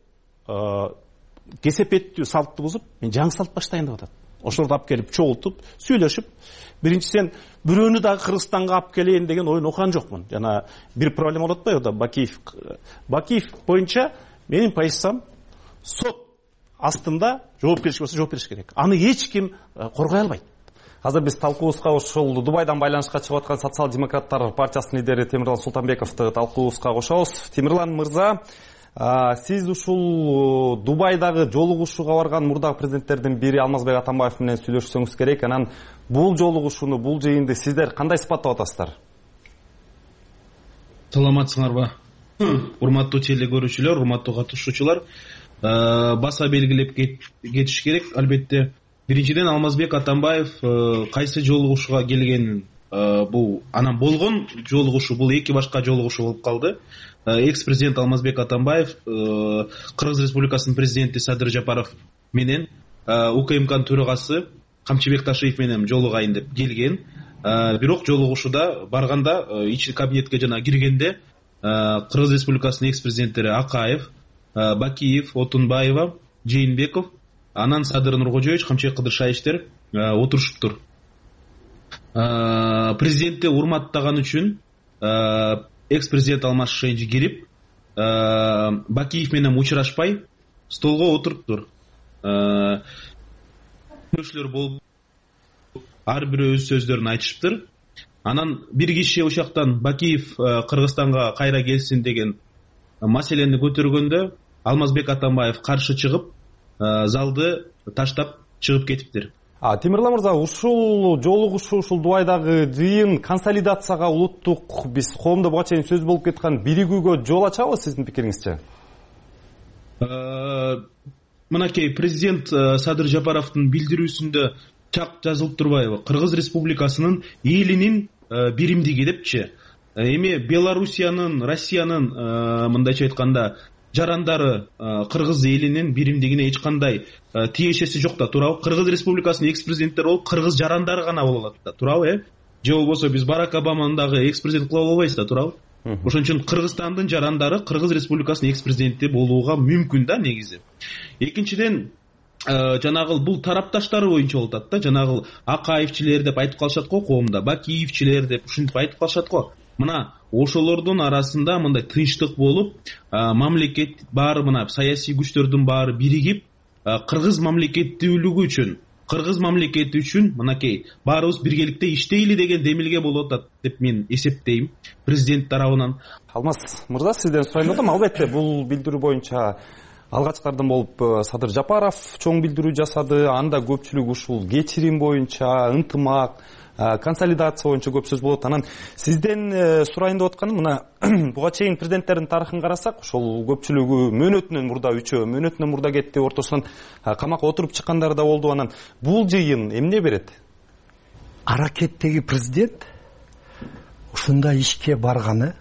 кесепеттүү салтты бузуп, мен жаңы салт баштайын деп атат. Ошолорду алып келип чогултуп, сүйлөшүп, биринчисен бирөөнү дагы Кыргызстанга алып келейин деген оюн окуган жокмун. Жана бир проблема болот атпайбы? Бакиев боюнча менин позициям сот астында жоопкерчилик болсо жооп бериш керек. Аны эч ким коргой албайт. Азыр биз талкуубузга ошол Дубайдан байланышка чыгып аткан Социал-демократтар партиясынын лидери Темирлан Султанбековду талкуубузга кошобуз. Темирлан мырза, сиз ушул Дубайдагы жолугушууга барган мурдагы президенттердин бири Алмазбек Атамбаев менен сүйлөшсөңүз керек. Анан бул жолугушууну, бул жыйынды сиздер кандай сыпаттап атасыздар? Саламатсыңарбы? Урматтуу телекөрүүчүлөр, урматтуу катышуучулар, баса белгилеп кетиш керек. Албетте, биринчиден Алмазбек Атамбаев кайсы жолугушууга келгенин бул анан болгон жолугушуу бул эки башка жолугушуу болуп калды. Экс президент Алмазбек Атамбаев Кыргыз Республикасынын президенти Садыр Жапаров менен УКМКнын төрагасы Камчыбек Ташиев менен жолугайын деп келген. Бирок жолугушууда барганда ички кабинетке жана киргенде Кыргыз Республикасынын экс президенттери Акаев, Бакиев, Отунбаева, Жээнбеков, анан Садыр Нуркожоевич, Камчыбек Кыдыршаевичтер отурушуптур. Президентти урматтаган үчүн экс президент Алмаз Шенжи кирип, Бакиев менен учурашпай столго отуруптур. Көршүлөр болуп ар бирөө өз сөздөрүн айтышыптыр. Анан бир киши ошоктон Бакиев Кыргызстанга кайра келсин деген маселени көтөргөндө Алмазбек Атамбаев каршы чыгып, залды таштап чыгып кетиптир. Темирлан мырза, ушул жолугушуу, ушул Дубайдагы жыйын консолидацияга улуттук биз коомдо буга чейин сөз болуп кеткен биригүүгө жол ачабы, сиздин пикириңизче? Мынакей президент Садыр Жапаровдун билдирүүсүндө чак жазылып турбайбы? Кыргыз Республикасынын элинин биримдиги депчи. Эми Белоруссиянын, Россиянын мындайча айтканда жарандары Кыргыз элинин биримдигине эч кандай тиешеси жок да, туурабы? Кыргыз Республикасынын экс президенттери болуп Кыргыз жарандары гана боло алат да, туурабы? Же болбосо биз Барак Обаманы дагы экс президент кыла албайбыз да, туурабы? Ошон үчүн Кыргызстандын жарандары Кыргыз Республикасынын экс президенти болууга мүмкүн да негизи. Экинчиден, жанагы бул тарапташтары боюнча болуп атат да, жанагы Акаевчилер деп айтып калышат го коомдо, Бакиевчилер деп ушинтип айтып калышат го. Мына ошолордун арасында мындай тынчтык болуп, мамлекет баары, мына саясий күчтөрдүн баары биригип, кыргыз мамлекеттүүлүгү үчүн, кыргыз мамлекети үчүн мынакей баарыбыз биргеликте иштейли деген демилге болуп атат деп мен эсептейм президент тарабынан. Алмаз мырза, сизден сурайын атам. Албетте бул билдирүү боюнча алгачкардан болуп Садыр Жапаров чоң билдирүү жасады. Анда көпчүлүк ушул кечирим боюнча, ынтымак, консолидация боюнча көп сөз болот. Анан сизден сурайын деп атканым, мына буга чейин президенттердин тарыхын карасак, ошол көпчүлүгү мөөнөтүнөн мурда үчөө, мөөнөтүнөн мурда кетти, ортосунан камакка отуруп чыккандар да болду. Анан бул жыйын эмне берет? Аракеттеги президент ушундай ишке барганы,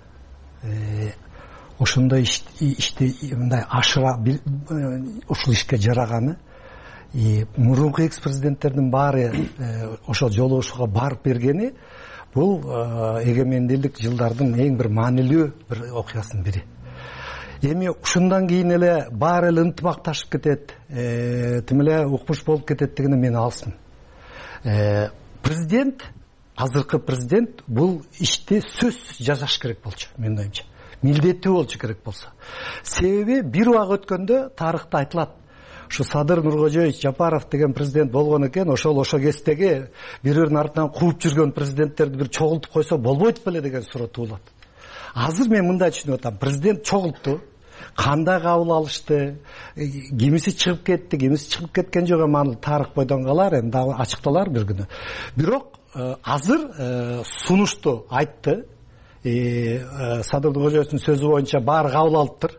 ошондой ишти мындай ашыра ушул ишке жараганы, мурунку экс президенттердин баары ошол жолугушууга барып бергени бул эгемендүүлүк жылдардын эң бир маанилүү бир окуясынын бири. Эми ушундан кийин эле баары эле ынтымакташып кетет, тим эле укмуш болуп кетет дегенде мен алысмын. Президент, азыркы президент бул ишти сөзсүз жасаш керек болчу, менин оюмча. Милдеттүү болчу керек болсо. Себеби бир убак өткөндө тарыхта айтылат. Ушу Садыр Нуркожоевич Жапаров деген президент болгон экен, ошо кездеги бири-биринин артынан кууп жүргөн президенттерди бир чогултуп койсо болбойт беле деген суроо туулат. Азыр мен мындай түшүнүп атам. Президент чогултту. Кандай кабыл алышты? Кимиси чыгып кетти, кимиси чыгып кеткен жок, эми тарых бойдон калар, эми дагы ачыкталар бир күнү. Бирок азыр сунушту айтты. Садыр Нуркожоевичтин сөзү боюнча баары кабыл алыптыр.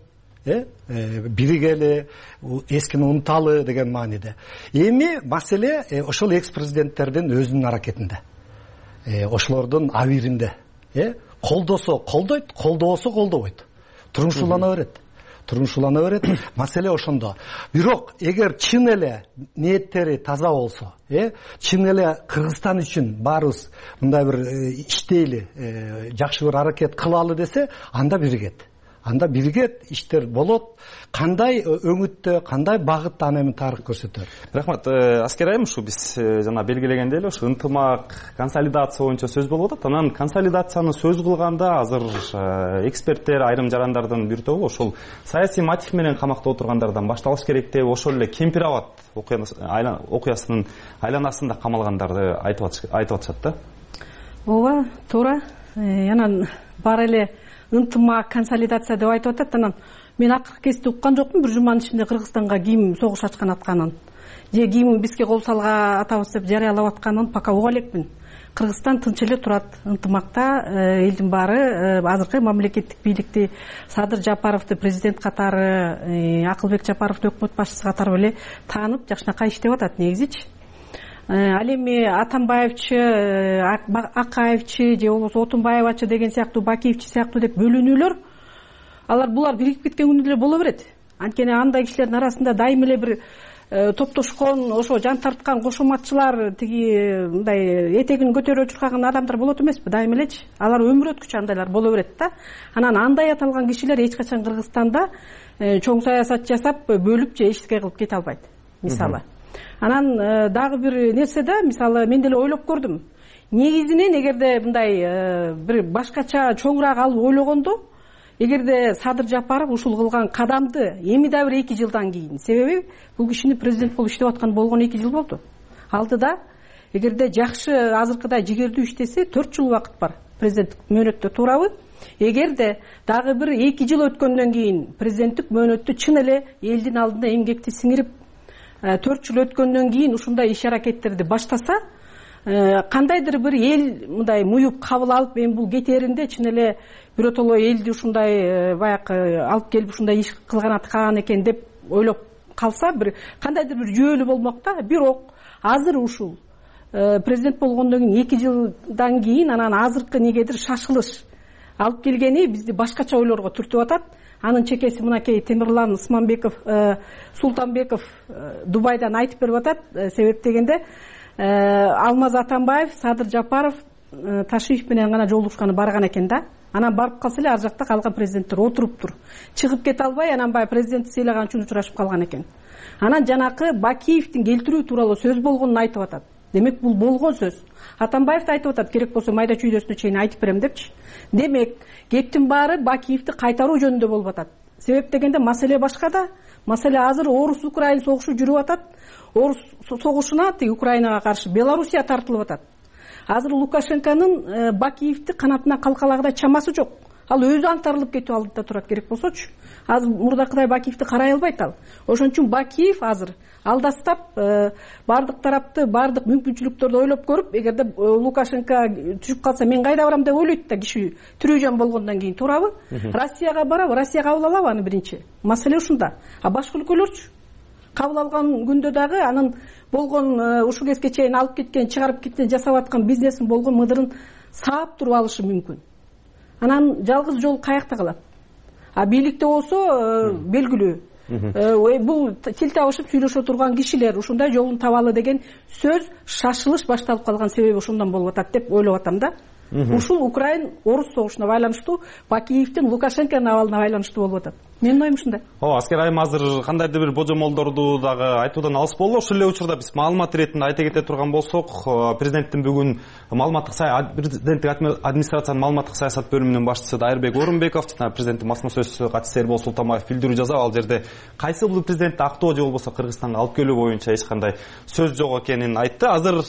Биригели, эскини унуталы деген мааниде. Эми маселе ошол экс президенттердин өзүнүн аракетинде. Ошолордун абийиринде. Колдосо колдойт, колдобосо колдобойт. Турмушулана берет. Маселе ошондо. Бирок эгер чын эле ниеттери таза болсо, чын эле Кыргызстан үчүн баарыбыз мындай бир иштейли, жакшы бир аракет кылалы десе, анда биригет, иштер болот. Кандай өңүттө, кандай багытта аны эми тарых көрсөтөр. Рахмат. Аскер айым, ушу биз жана белгилегендей эле ушу ынтымак, консолидация боюнча сөз болуп атат. Анан консолидацияны сөз кылганда азыр эксперттер, айрым жарандардын бир тобу ошол саясий мотив менен камакта отургандардан башталыш керек деп, ошол эле Кемпир Абад окуясынын айланасында камалгандарды айтып атышат да. Ооба, туура. Анан баары эле ынтымак, консолидация деп айтып атат. Анан мен акыркы кезде уккан жокмун бир жуманын ичинде Кыргызстанга ким согуш ачкан атканын, же ким бизге кол салга атабыз деп жарыялап атканын пока уга элекмин. Кыргызстан тынч эле турат, ынтымакта, элдин баары азыркы мамлекеттик бийликти Садыр Жапаровду президент катары, Акылбек Жапаровду өкмөт башчысы катары эле таанып жакшынакай иштеп атат негизичи. ал эми Атамбаевчы, Акаевчи же болбосо Отунбаевачы деген сыяктуу, Бакиевчи сыяктуу деп бөлүнүүлөр, булар биригип кеткен күндө деле боло берет. Анткени андай кишилердин арасында дайым эле бир топтошкон, ошо жан тарткан кошоматчылар, тиги мындай этегин көтөрүп чуркаган адамдар болот эмеспи, дайым элечи. Алар өмүр өткүчү андайлар боло берет да. Анан андай аталган кишилер эч качан Кыргызстанда чоң саясат жасап, бөлүп же эчтеке кылып кете албайт, мисалы. Анан дагы бир нерсе да, мисалы мен деле ойлоп көрдүм. Негизинен эгерде мындай бир башкача чоңураак алып ойлогондо, эгерде Садыр Жапаров ушул кылган кадамды эми да бир 2 жылдан кийин, себеби бул кишини президент болуп иштеп аткан болгону 2 жыл болду. Алдыда эгерде жакшы азыркыдай жигердүү иштесе 4 жыл убакыт бар президенттик мөөнөттө, туурабы? Эгерде дагы бир 2 жыл өткөндөн кийин президенттик мөөнөттү чын эле элдин алдында эмгекти сиңирип 4 жыл өткөндөн кийин ушундай иш аракеттерди баштаса, кандайдыр бир эл мындай муюп кабыл алып, эми бул кетээринде чын эле биротоло элди ушундай баягы алып келип ушундай иш кылган экен деп ойлоп калса, бир кандайдыр бир жүйөлүү болмок да. Бирок азыр ушул президент болгондон кийин 2 жылдан кийин анан азыркы негедир шашылыш алып келгени бизди башкача ойлорго түртүп атат. Анын чекеси мынакей Темирлан Султанбеков Дубайдан айтып берип атат. Себеп дегенде Алмаз Атамбаев, Садыр Жапаров Ташиев менен гана жолугушканы барган экен да. Анан барып калса эле ар жакта калган президенттер отуруптур. Чыгып кете албай, анан баягы президентти сыйлаган үчүн учурашып калган экен. Анан жанакы Бакиевдин келтирүү тууралуу сөз болгонун айтып атат. Демек бул болгон сөз. Атамбаев да айтып атат, керек болсо майда чүйдөсүнө чейин айтып берем депчи. Демек, кептин баары Бакиевди кайтаруу жөнүндө болуп атат. Себеп дегенде маселе башка да. Маселе азыр Орус-Украин согушу жүрүп атат. Орус согушуна тиги Украинага каршы Белоруссия тартылып атат. Азыр Лукашенконун Бакиевди канатына калкалагыдай чамасы жок. Ал өзү аңтарылып кетип алдыда турат, керек болсочу. Азыр мурдакыдай Бакиевди карай албайт ал. Ошон үчүн Бакиев азыр алдастап, бардык тарапты, бардык мүмкүнчүлүктөрдү ойлоп көрүп, эгерде Лукашенко түшүп калса мен кайда барам деп ойлойт да киши тирүү жан болгондон кийин, туурабы? Россияга барабы? Россия кабыл алабы аны биринчи? Маселе ушунда. А башка өлкөлөрчү? Кабыл алган күндө дагы анын болгон ушул кезге чейин алып кеткен, чыгарып кеткен, жасап аткан бизнесин болгон мыдырын саап туруп алышы мүмкүн. Анан жалгыз жол каякта калат. А бийликте болсо белгилүү. Бул тил табышып сүйлөшө турган кишилер ушундай жолун табалы деген сөз шашылыш башталып калган себеби ошондон болуп атат деп ойлоп атам да. Ушул Украин Орус согушуна байланыштуу, Бакиевдин Лукашенконун абалына байланыштуу болуп атат. Менин оюм ушундай. Аскер айым азыр кандайдыр бир божомолдорду дагы айтуудан алыс болду. Ошол эле учурда биз маалымат иретинде айта кете турган болсок, президенттин бүгүн президенттик администрациянын маалыматтык саясат бөлүмүнүн башчысы Дайырбек Орунбеков жана президенттин басма сөзчүсү катчысы Эрбол Султанбаев билдирүү жасап, ал жерде кайсы бул президентти актоо же болбосо Кыргызстанга алып келүү боюнча эч кандай сөз жок экенин айтты.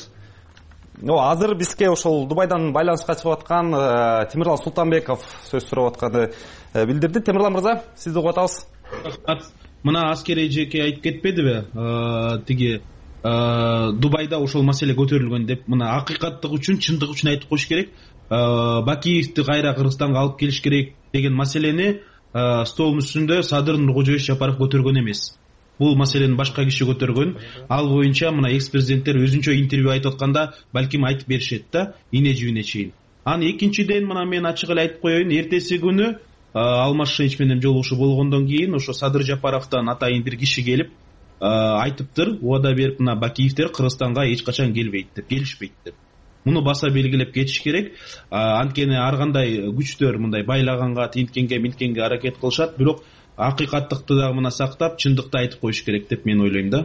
Азыр бизге ошол Дубайдан байланышка чыгып аткан Темирлан Султанбеков сөз сурап атканы билдирди. Темирлан мырза, сизди угуп атабыз. Мына Аскер эжеке айтып кетпедиби? Тиги Дубайда ошол маселе көтөрүлгөн деп. Мына акыйкаттык үчүн, чындык үчүн айтып коюш керек. Бакиевди кайра Кыргызстанга алып келиш керек деген маселени столдун үстүндө Садыр Нуркожоевич Жапаров көтөргөн эмес. Бул маселени башка киши көтөргөн. Ал боюнча мына экс-президенттер өзүнчө интервью айтып атканда балким айтып беришет да, ине жибине чейин. Анан экинчиден мына мен ачык эле айтып коеюн, эртеси күнү Алмаз Шенич менен жолугушуу болгондон кийин ошо Садыр Жапаровдон атайын бир киши келип айтыптыр, убада берип, мына Бакиевдер Кыргызстанга эч качан келбейт деп, келишпейт деп. Муну баса белгилеп кетиш керек. Анткени ар кандай күчтөр мындай байлаганга, тинткенге, минткенге аракет кылышат, бирок акыйкаттыкты дагы мына сактап, чындыкты айтып коюш керек деп мен ойлойм да.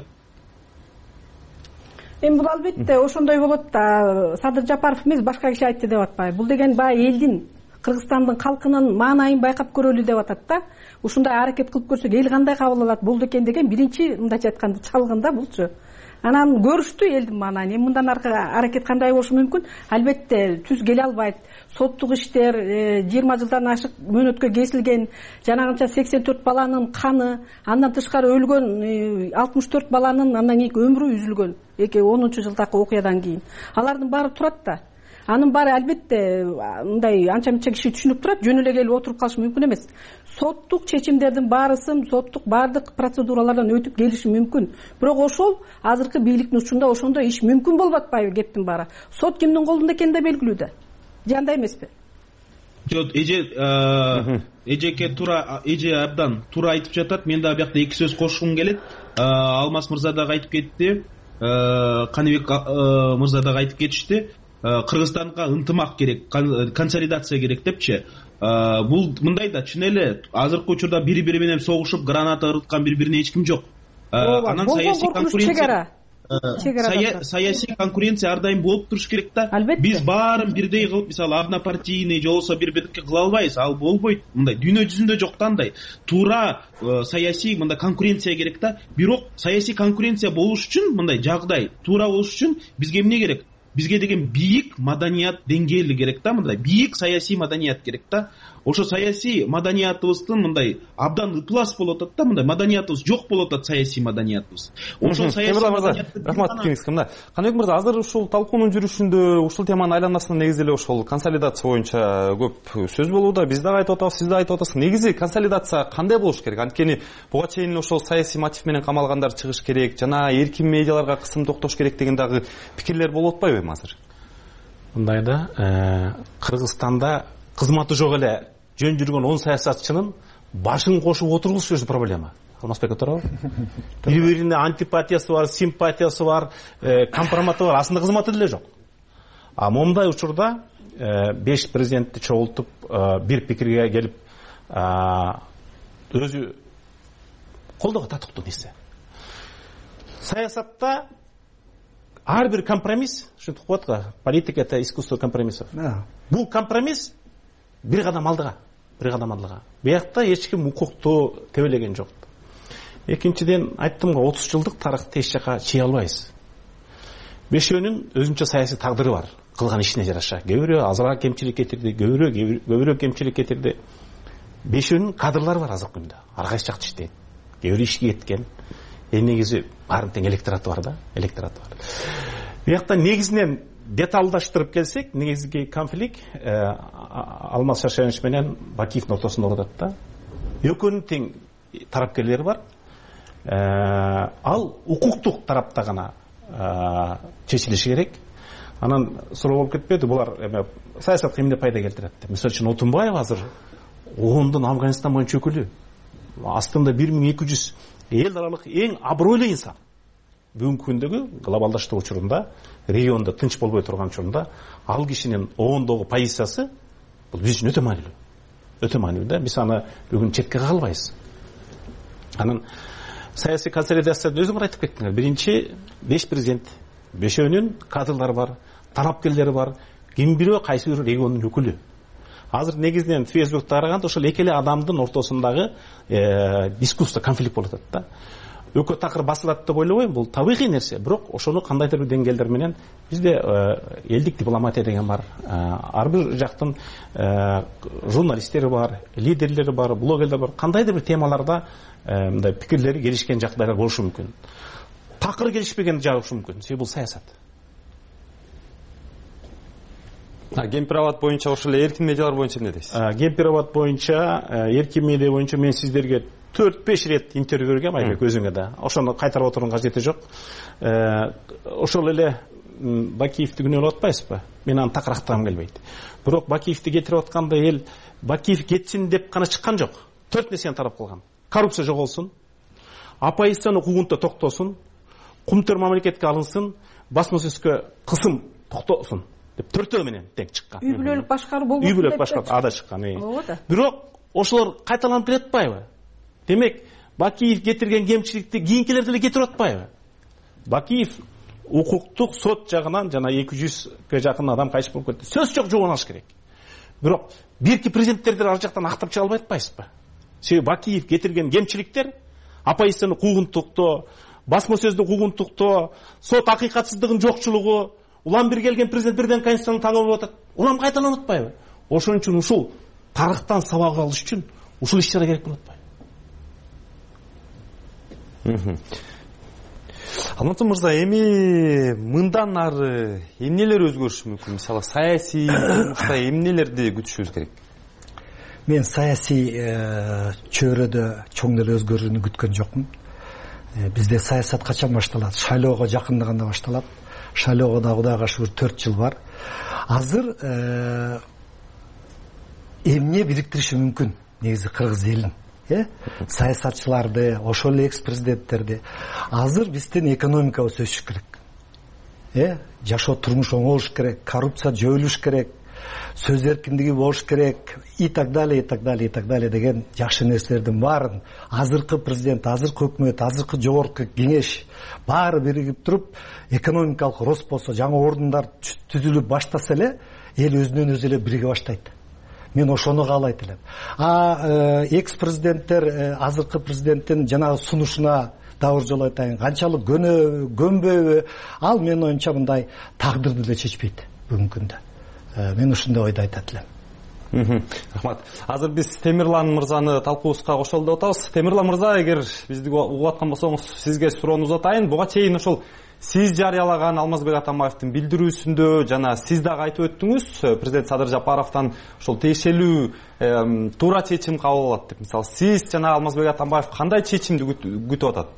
Эми бул албетте ошондой болот да. Садыр Жапаров эмес, башка киши айтты деп атпайбы. Бул деген баягы элдин, Кыргызстандын калкынын маанайын байкап көрөлү деп атат да. Ушундай аракет кылып көрсөк эл кандай кабыл алат болду экен деген биринчи мындайча айтканда чалгын да булчу. Анан көрүштү элдин маанайын. Эми мындан аркы аракет кандай болушу мүмкүн? Албетте түз келе албайт. Соттук иштер 20 жылдан ашык мөөнөткө кесилген, жанагынча 84 баланын каны, андан тышкары өлгөн 64 баланын андан кийинки өмүрү үзүлгөн. 10-жылдагы окуядан кийин. Алардын баары турат да. анын баары албетте мындай анча мынча киши түшүнүп турат, жөн эле келип отуруп калышы мүмкүн эмес. Соттук чечимдердин баарысы, соттук баардык процедуралардан өтүп келиши мүмкүн. Бирок ошол азыркы бийликтин учурунда ошондой иш мүмкүн болуп атпайбы кептин баары? Сот кимдин колунда экени да белгилүү да. Жандай эмеспи? Жок, эжеке туура, эже абдан туура айтып жатат. Мен да биякта эки сөз кошкум келет. Алмаз мырза дагы айтып кетти, Каныбек мырза дагы айтып кетишти. Кыргызстанга ынтымак керек, консолидация керек депчи. Бул мындай да, чын эле азыркы учурда бири-бири менен согушуп, граната ырыткан бири-бирине эч ким жок. Анан саясий конкуренция ар дайым болуп туруш керек да. Биз баарын бирдей кылып, мисалы однопартийный же болбосо бир бирдикке кыла албайбыз. Ал болбойт. Мындай дүйнө жүзүндө жок да андай. Туура саясий мындай конкуренция керек да. Бирок саясий конкуренция болуш үчүн, мындай жагдай туура болуш үчүн бизге эмне керек? Бизге деген бийик маданият деңгээли керек да, мындай бийик саясий маданият керек да. Ошо саясий маданиятыбыздын мындай абдан ыплас болуп атат да, мындай маданиятыбыз жок болуп атат, саясий маданиятыбыз. Ошол саясий маданиятты рахмат кеңеске. Мына Каныбек мырза, азыр ушул талкуунун жүрүшүндө ушул теманын айланасында негизи эле ошол консолидация боюнча көп сөз болууда. Биз дагы айтып атабыз, сиз да айтып атасыз. Негизи консолидация кандай болуш керек? Анткени буга чейин ошол саясий мотив менен камалгандар чыгыш керек, жана эркин медиаларга кысым токтош керек деген дагы пикирлер болуп атпайбы эми азыр? Мындай да, Кыргызстанда кызматы жок эле жөн жүргөн 10 саясатчынын башын кошуп отургузуш өзү проблема. Алмазбек туурабы? Бири-бирине антипатиясы бар, симпатиясы бар, компроматы бар, асында кызматы деле жок. Момундай учурда 5 президентти чогултуп, бир пикирге келип, өзү колдоого татыктуу нерсе. Саясатта ар бир компромисс, ушинтип коет го, политика это искусство компромиссов. Бул компромисс бир кадам алдыга. Биякта эч ким укукту тебелеген жок. Экинчиден, айттым го, 30 жылдык тарыхты эч жака чыйа албайбыз. Бешөөнүн өзүнчө саясий тагдыры бар, кылган ишине жараша. Кээ бирөө азыраак кемчилик кетирди, көбүрөөк кемчилик кетирди. Бешөөнүн кадрлары бар азыркы күндө. Ар кайсы жакта иштейт. Кээ бирөө ишке кеткен. Негизи баарын тең электораты бар да, Биякта негизинен деталдаштырып келсек, негизги конфликт Алмаз Шаршенович менен Бакиевдин ортосунда болуп атат да. Экөөнүн тең тарапкерлери бар. Ал укуктук тарапта гана чечилиши керек. Анан суроо болуп кетпеди, булар саясатка эмне пайда келтирет деп. Мисалы үчүн Отунбаев азыр ООНдун Афганистан боюнча өкүлү. Астында 1200 эл аралык эң абройлуу инсан. Бүгүнкү күндөгү глобалдаштыруу учурунда, региондо тынч болбой турган учурунда ал кишинин ООНдогу позициясы бул биз үчүн өтө маанилүү да. Биз аны бүгүн четке кага албайбыз. Анан саясий консолидацияны өзүңөр айтып кеттиңер. Биринчи 5 президент, бешөөнүн кадрлары бар, талапкерлери бар, ким бирөө кайсы бир региондун өкүлү. Азыр негизинен Фейсбукта караганда ошол эки эле адамдын ортосундагы дискуссия, конфликт болуп атат да. Өкө такыр басылат деп ойлобойм, бул табигый нерсе. Бирок ошону кандайдыр бир деңгээлдер менен бизде элдик дипломатия деген бар. Ар бир жактын журналисттери бар, лидерлери бар, блогерлер бар. Кандайдыр бир темаларда мындай пикирлери келишкен жагдайлар болушу мүмкүн. Такыр келишпеген жагы болушу мүмкүн. Себеби бул саясат. Гемпироват боюнча ошол эркин медиалар боюнча эмне дейсиз? Гемпироват боюнча, эркин медиа боюнча мен сиздерге 4-5 рет интервью бергем, Айбек өзүңө да. Ошону кайтарып отурууга кажети жок. Ошол эле Бакиевди күнөөлөп атпайсызбы? Мен аны такырактагым келбейт. Бирок Бакиевди кетирип атканда эл Бакиев кетсин деп гана чыккан жок. 4 нерсени тарап кылган. Коррупция жоголсун, оппозициянын укугунда токтосун, кумтөр мамлекетке алынсын, басма сөзгө кысым токтосун деп 4 менен тең чыккан. Үй бүлөлүк башкаруу болбойт. Үй бүлөлүк башкаруу ада чыккан. Бирок ошолор кайталанып келе атпайбы? Демек, Бакиев кетирген кемчиликти кийинкилер деле кетирип атпайбы? Бакиев укуктук сот жагынан жана 200ге жакын адам кайчып болуп кетти. Сөз жок, жоон алыш керек. Бирок бирки президенттерди ар жактан актап чыга албай атпайсызбы? Себеби Бакиев кетирген кемчиликтер оппозициянын укугун токтоо, басма сөздүн укугун токтоо, сот акыйкатсыздыгынын жокчулугу, улам бир келген президент бирден конституцияны тагып атат. Улам кайталанып атпайбы? Ошон үчүн ушул тарыхтан сабак алыш үчүн ушул иш-чара керек болуп атпайбы? Алматы мырза, эми мындан ары эмнелер өзгөрүшү мүмкүн? Мисалы, саясий турмушта эмнелерди күтүшүбүз керек? Мен саясий чөйрөдө чоң эле өзгөрүүнү күткөн жокмун. Бизде саясат качан башталат? Шайлоого жакындаганда башталат. Шайлоого да Кудайга шүгүр 4 жыл бар. Азыр эмне бириктириши мүмкүн негизи кыргыз элин? Саясатчыларды, ошол эле экс-президенттерди. Азыр биздин экономикабыз өсүш керек. Жашоо турмуш оңолуш керек, коррупция жойулуш керек, сөз эркиндиги болуш керек, и так далее, и так далее, и так далее деген жакшы нерселердин баарын азыркы президент, азыркы өкмөт, азыркы жогорку кеңеш баары биригип туруп, экономикалык рост болсо, жаңы ордундар түзүлүп баштаса эле, эл өзүнөн өзү эле бириге баштайт. Мен ошону каалайт элем. Экс-президенттер азыркы президенттин жанагы сунушуна дабыр жолу айтайын, канчалык көнбөбү, ал менин оюмча мындай тагдырды деле чечпейт бүгүнкү күндө. Мен ушундай ойду айтат элем. Рахмат. Азыр биз Темирлан мырзаны талкуубузга кошолу деп атабыз. Темирлан мырза, эгер бизди угуп аткан болсоңуз, сизге суроону узатайын. Буга чейин ошол сиз жарыялаган Алмазбек Атамбаевдин билдирүүсүндө жана сиз дагы айтып өттүңүз, президент Садыр Жапаровдон ошол тиешелүү туура чечим кабыл алат деп. Мисалы, сиз жана Алмазбек Атамбаев кандай чечимди күтүп атат?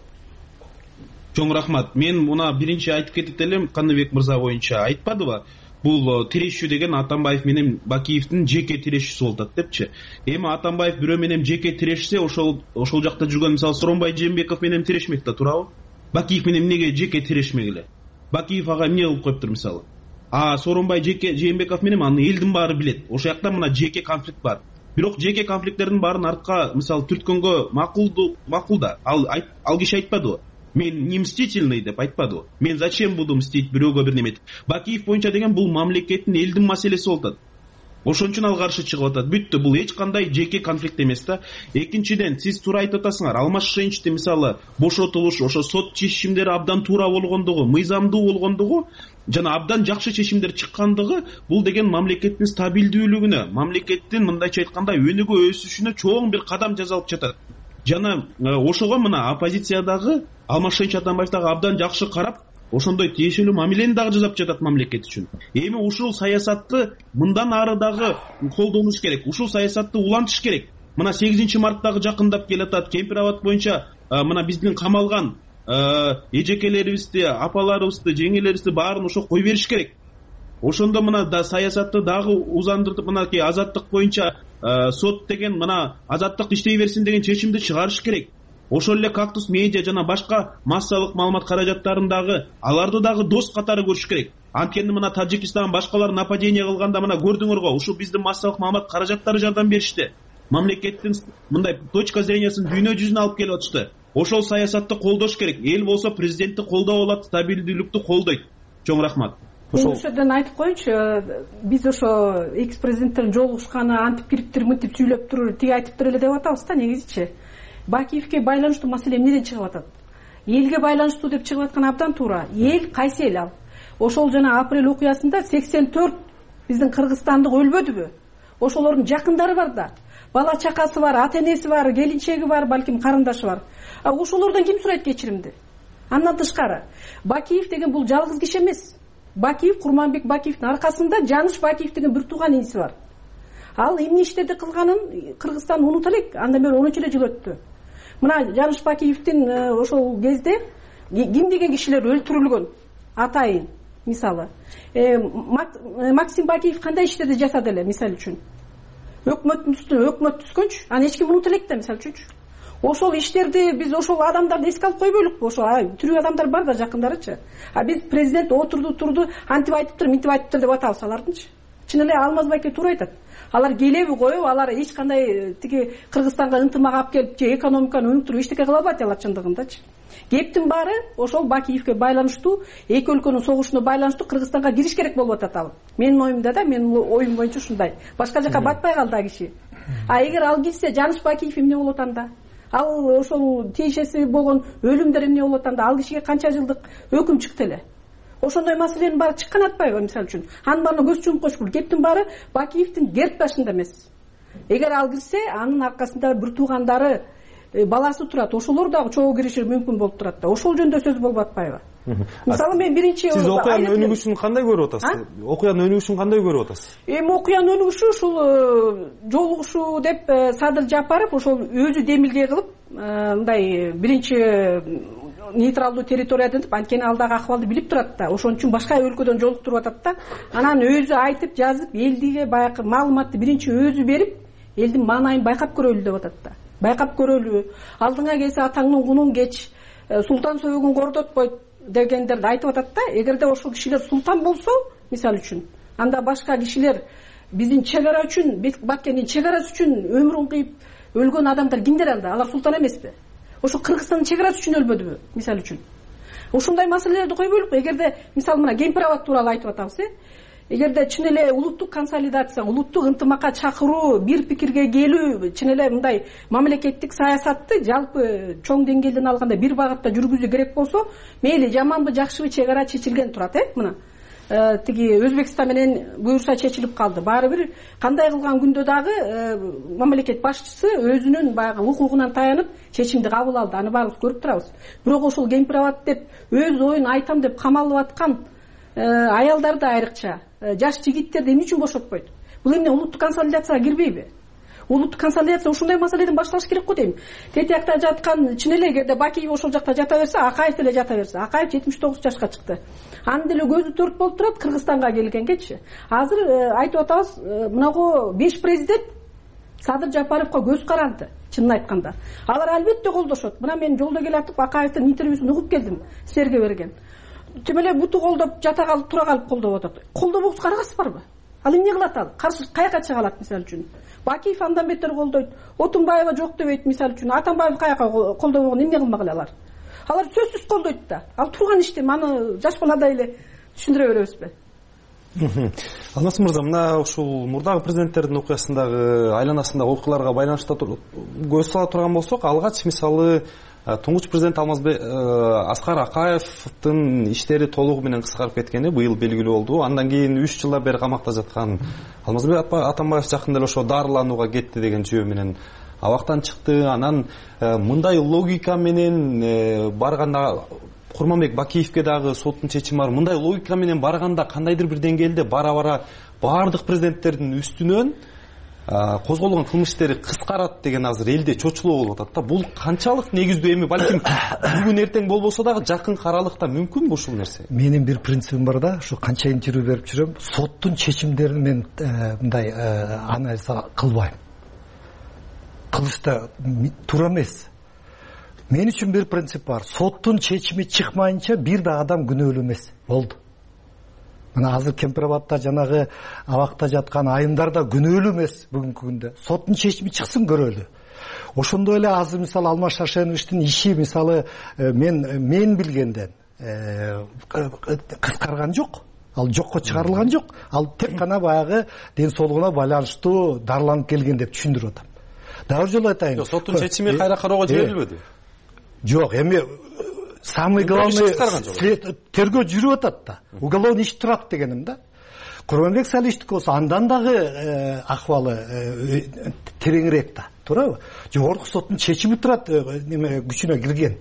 Чоң рахмат. Мен муна биринчи айтып кетет элем, Каныбек мырза боюнча айтпадыбы? Бул тирешүү деген Атамбаев менен Бакиевдин жеке тирешүүсү болуп атат депчи. Эми Атамбаев бирөө менен жеке тирешсе, ошол жакта жүргөн мисалы Сооронбай Жээнбеков менен тирешмек да, туурабы? Бакиев менен эмнеге жеке тирешмек эле? Бакиев ага эмне кылып коюптур мисалы? Сооронбай Жээнбеков менен аны элдин баары билет. Ошол жакта мына жеке конфликт бар. Бирок жеке конфликттердин баарын артка мисалы түрткөнгө макул да. Ал киши айтпадыбы? Мен не мстительный деп айтпадыбы? Мен зачем буду мстить бирөөгө бир неметип? Бакиев боюнча деген бул мамлекеттин элдин маселеси болуп атат. Ошон үчүн ал каршы чыгып атат. Бүттү, бул эч кандай жеке конфликт эмес да. Экинчиден, сиз туура айтып атасыңар. Алмаз Шеничти мисалы бошотулуш, ошо сот чечимдери абдан туура болгондугу, мыйзамдуу болгондугу, жана абдан жакшы чечимдер чыккандыгы, бул деген мамлекеттин стабилдүүлүгүнө, мамлекеттин мындайча айтканда өнүгө өсүшүнө чоң бир кадам жасалып жатат. Жана ошого мына оппозициядагы Алмаз Шенич Атамбаев дагы абдан жакшы карап, ошондой тиешелүү мамилени дагы жасап жатат мамлекет үчүн. Эми ушул саясатты мындан ары дагы колдонуш керек. Ушул саясатты улантыш керек. Мына 8-март дагы жакындап келатат. Кемпир абад боюнча мына биздин камалган эжекелерибизди, апаларыбызды, жеңелерибизди баарын ошо кой бериш керек. Ошондо мына да саясатты дагы узандырып, мынакей азаттык боюнча сот деген мына азаттык иштей берсин деген чечимди чыгарыш керек. Ошол эле Кактус медиа жана башка массалык маалымат каражаттарындагы аларды дагы дос катары көрүш керек. Анткени мына Таджикистан башкалар нападение кылганда мына көрдүңөр го, ушул биздин массалык маалымат каражаттары жардам беришти. Мамлекеттин мындай точка зрениясын дүйнө жүзүнө алып келип атышты. Ошол саясатты колдош керек. Эл болсо президентти колдоп алат, стабилдүүлүктү колдойт. Чоң рахмат. Мен ошодон айтып коеюнчу, биз ошо экс-президенттердин жолугушканы антип кириптир, мынтип сүйлөп туруп, тиги айтыптыр эле деп атабыз да, негизичи. Бакиевке байланыштуу маселе эмнеден чыгып атат? Элге байланыштуу деп чыгып аткан абдан туура. Эл кайсы эл ал? Ошол жана апрель окуясында 84 биздин кыргызстандык өлбөдүбү? Ошолордун жакындары бар да. Бала чакасы бар, ата энеси бар, келинчеги бар, балким карындашы бар. Ошолордон ким сурайт кечиримди? Андан тышкары, Бакиев деген бул жалгыз киши эмес. Бакиев, Курманбек Бакиевдин аркасында Жаныш Бакиев деген бир тууган иниси бар. Ал эмне иштерди кылганын Кыргызстан унута элек, андан бери 13 эле жыл өттү. Мына Жаныш Бакиевдин ошол кезде ким деген кишилер өлтүрүлгөн, атайын мисалы. Максим Бакиев кандай иштерди жасады эле, мисалы үчүн. Өкмөттүн үстүнө өкмөт түскөнчү, аны эч ким унута элек да, мисалы үчүнчү. Ошол иштерди биз ошол адамдарды эске алып койбойлукпу? Ошол тирүү адамдар бар да, жакындарычы. Биз президент турду, антип айтыптыр, мынтип айтыптыр деп атабыз алардынчы. Чын эле Алмазбек туура айтат. Алар келеби коюп, алар эч кандай тиги Кыргызстанга ынтымак алып келип, же экономиканы өнүктүрүп эчтеке кыла албайт алар чындыгындачы. Кептин баары ошол Бакиевке байланыштуу, эки өлкөнүн согушуна байланыштуу Кыргызстанга кириш керек болуп атат ал. Менин оюмда да, менин оюм боюнча ушундай. Башка жака батпай калды а киши. Эгер ал кирсе, Жаныш Бакиев эмне болот анда? Ал ошол тиешеси болгон өлүмдөр эмне болот анда? Ал кишиге канча жылдык өкүм чыкты эле? Ошондой маселенин баары чыккан атпайбы, мисалы үчүн? Анын баарына көз чумуп коюш керек. Кептин баары Бакиевдин герб башында эмес. Эгер ал кирсе, анын аркасында бир туугандары баласы турат, ошолор дагы чогуу кириши мүмкүн болуп турат да. Ошол жөнүндө сөз болуп атпайбы? Мисалы мен биринчи сиз окуянын өнүгүшүн кандай көрүп атасыз? Окуянын өнүгүшүн кандай көрүп атасыз? Эми окуянын өнүгүшү ушул жолугушуу деп Садыр Жапаров ошол өзү демилге кылып мындай биринчи нейтралдуу территория деп, анткени алдагы акыбалды билип турат да. Ошон үчүн башка өлкөдөн жолуктуруп атат да. Анан өзү айтып, жазып, элдиге баягы маалыматты биринчи өзү берип, элдин маанайын байкап көрөлү деп атат да. Байкап көрөлү. Алдыңа келсе атаңдын кунун кеч, султан сөөгүн кордотпойт дегендерди айтып атат да. Эгерде ошол кишилер султан болсо, мисалы үчүн, анда башка кишилер биздин чек ара үчүн, Баккендин чек арасы үчүн өмүрүн кыйып өлгөн адамдар кимдер анда? Алар султан эмеспи? Ошо Кыргызстандын чек арасы үчүн өлбөдүбү, мисалы үчүн? Ушундай маселелерди койбойлук. Эгерде мисалы мына гемпирова тууралуу айтып атабыз, эгерде чын эле улуттук консолидация, улуттук ынтымакка чакыруу, бир пикирге келүү, чын эле мындай мамлекеттик саясатты жалпы чоң деңгээлден алганда бир багытта жүргүзүү керек болсо, мейли жаманбы жакшыбы чек ара чечилген турат, мына. Тиги Өзбекстан менен буюрса чечилип калды. Баары бир кандай кылган күндө дагы мамлекет башчысы өзүнүн баягы укугунан таянып чечимди кабыл алды. Аны баарыбыз көрүп турабыз. Бирок ошол кемпирават деп өз оюн айтам деп камалып аткан аялдарды айрыкча, жаш жигиттерди эмне үчүн бошотпойт? Бул эмне улуттук консолидацияга кирбейби? Улуттук консолидация ушундай маселеден башталыш керек го дейм. Тетиякта жаткан чын эле эгерде Бакиев ошол жакта жата берсе, Акаев деле жата берсе. Акаев 79 жашка чыкты. Анын деле көзү төрт болуп турат Кыргызстанга келгенгечи. Азыр айтып атабыз, мынагу 5 президент Садыр Жапаровго көз каранды, чынын айтканда. Алар албетте колдошот. Мына мен жолдо келатып Акаевдин интервьюсун угуп келдим, силерге берген. Тим эле буту колдоп, жата калып, тура калып колдоп атат. Колдобогуз карагасызбарбы? Ал эмне кылат ал? Каршы каяка чыга алат мисалы үчүн? Бакиев андан бетер колдойт. Отунбаева жок дебейт мисалы үчүн. Атамбаев каяка колдобогон эмне кылмак эле алар? Алар сөзсүз колдойт да. Ал турган ишти, аны жаш баладай эле түшүндүрө беребизби? Алмаз мырза, мына ушул мурдагы президенттердин окуясындагы айланасындагы окуяларга байланыштуу көз сала турган болсок, алгач мисалы туңгуч президент Аскар Акаевдин иштери толугу менен кыскарып кеткени быйыл белгилүү болду. Андан кийин 3 жылдан бери камакта жаткан Алмазбек Атамбаев жакында эле ошо дарыланууга кетти деген жөө менен абактан чыкты. Анан мындай логика менен барганда Курманбек Бакиевке дагы соттун чечими бар. Мындай логика менен барганда кандайдыр бир деңгээлде бара-бара бардык президенттердин үстүнөн козголгон кылмыш иштери кыскарат деген азыр элде чочулоо болуп атат да. Бул канчалык негиздүү? Эми балким бүгүн эртең болбосо дагы жакын аралыкта мүмкүнбү ушул нерсе? Менин бир принцибим бар да, ушу канча интервью берип жүрөм, соттун чечимдерин мен мындай анализ кылбайм. Кылышта туура эмес. Мен үчүн бир принцип бар. Соттун чечими чыкмайынча бир да адам күнөөлүү эмес. Болду. Мына азыр Кемпирабадта жанагы абакта жаткан айымдар да күнөөлүү эмес бүгүнкү күндө. Соттун чечими чыксын көрөлү. Ошондой эле азыр мисалы Алмаз Шашеновичтин иши мисалы мен билгенден кыскарган жок. Ал жокко чыгарылган жок. Ал тек гана баягы ден соолугуна байланыштуу дарыланып келген деп түшүндүрүп атам. Дагы бир жолу айтайын. Соттун чечими кайра кароого жиберилбеди? Жок, эми самый главный тергөө жүрүп атат да. Уголовный иш турат дегеним да. Курманбек Салиевичтики болсо андан дагы акыбалы тереңирээк да. Туурабы? Жогорку соттун чечими турат, неме күчүнө кирген.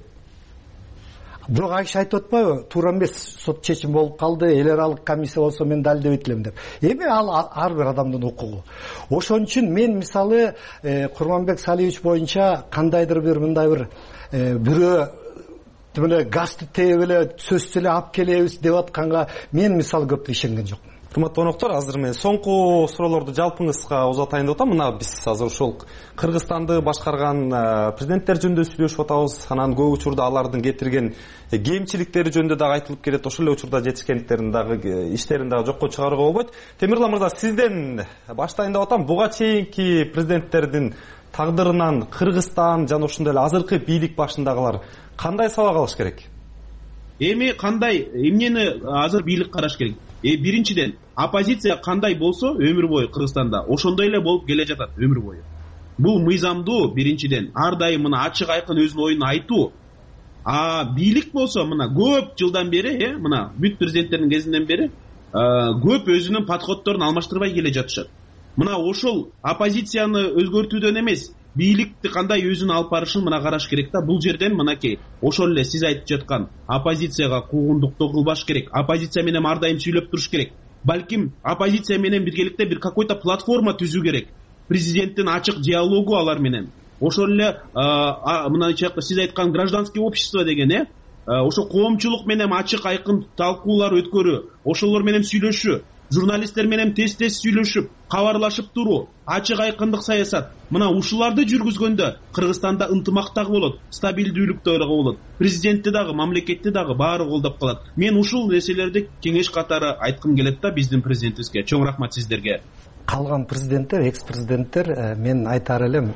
Бирок Айш айтып атпайбы? Туура эмес, сот чечим болуп калды, эл аралык комиссия болсо мен далилдебейт элем деп. Эми ал ар бир адамдын укугу. Ошон үчүн мен мисалы Курманбек Салиевич боюнча кандайдыр бир мындай бир бирөө мына газды тээп эле сөзсүз эле алып келебиз деп атканга мен мисалы көп ишенген жокмун. Урматтуу коноктор, азыр мен соңку суроолорду жалпыңызга узатайын деп атам. Мына биз азыр ушул Кыргызстанды башкарган президенттер жөнүндө сүйлөшүп атабыз. Анан көп учурда алардын кетирген кемчиликтери жөнүндө дагы айтылып келет. Ошол эле учурда жетишкендиктерин дагы иштерин дагы жокко чыгарууга болбойт. Темирлан мырза, сизден баштайын деп атам. Буга чейинки президенттердин тагдырынан Кыргызстан жана ошондой эле азыркы бийлик башындагылар кандай сабак алыш керек? Эми кандай эмнени азыр бийлик караш керек? Биринчиден, оппозиция кандай болсо өмүр бою Кыргызстанда ошондой эле болуп келе жатат өмүр бою. Бул мыйзамдуу биринчиден, ар дайым мына ачык айкын өзүнүн оюн айтуу. Бийлик болсо мына көп жылдан бери, мына бүт президенттердин кезинен бери көп өзүнүн подходдорун алмаштырбай келе жатышат. Мына ошол оппозицияны өзгөртүүдөн эмес, бийликти кандай өзүнө алып барышын мына караш керек да. Бул жерден мынакей ошол эле сиз айтып жаткан оппозицияга куугунтукту кылбаш керек, оппозиция менен ар дайым сүйлөп туруш керек. Балким оппозиция менен биргеликте бир какой-то платформа түзүү керек, президенттин ачык диалогу алар менен. Ошол эле мына жакта сиз айткан гражданский общество деген ошо коомчулук менен ачык айкын талкуулар өткөрүү, ошолор менен сүйлөшүү, журналисттер менен тез сүйлөшүп, кабарлашып туруу, ачык айкындык саясат. Мына ушуларды жүргүзгөндө Кыргызстанда ынтымак дагы болот, стабилдүүлүк дагы болот, президентти дагы, мамлекетти дагы баары колдоп калат. Мен ушул нерселерди кеңеш катары айткым келет да биздин президентибизге. Чоң рахмат сиздерге. Калган президенттер, экс-президенттер мен айтар элем,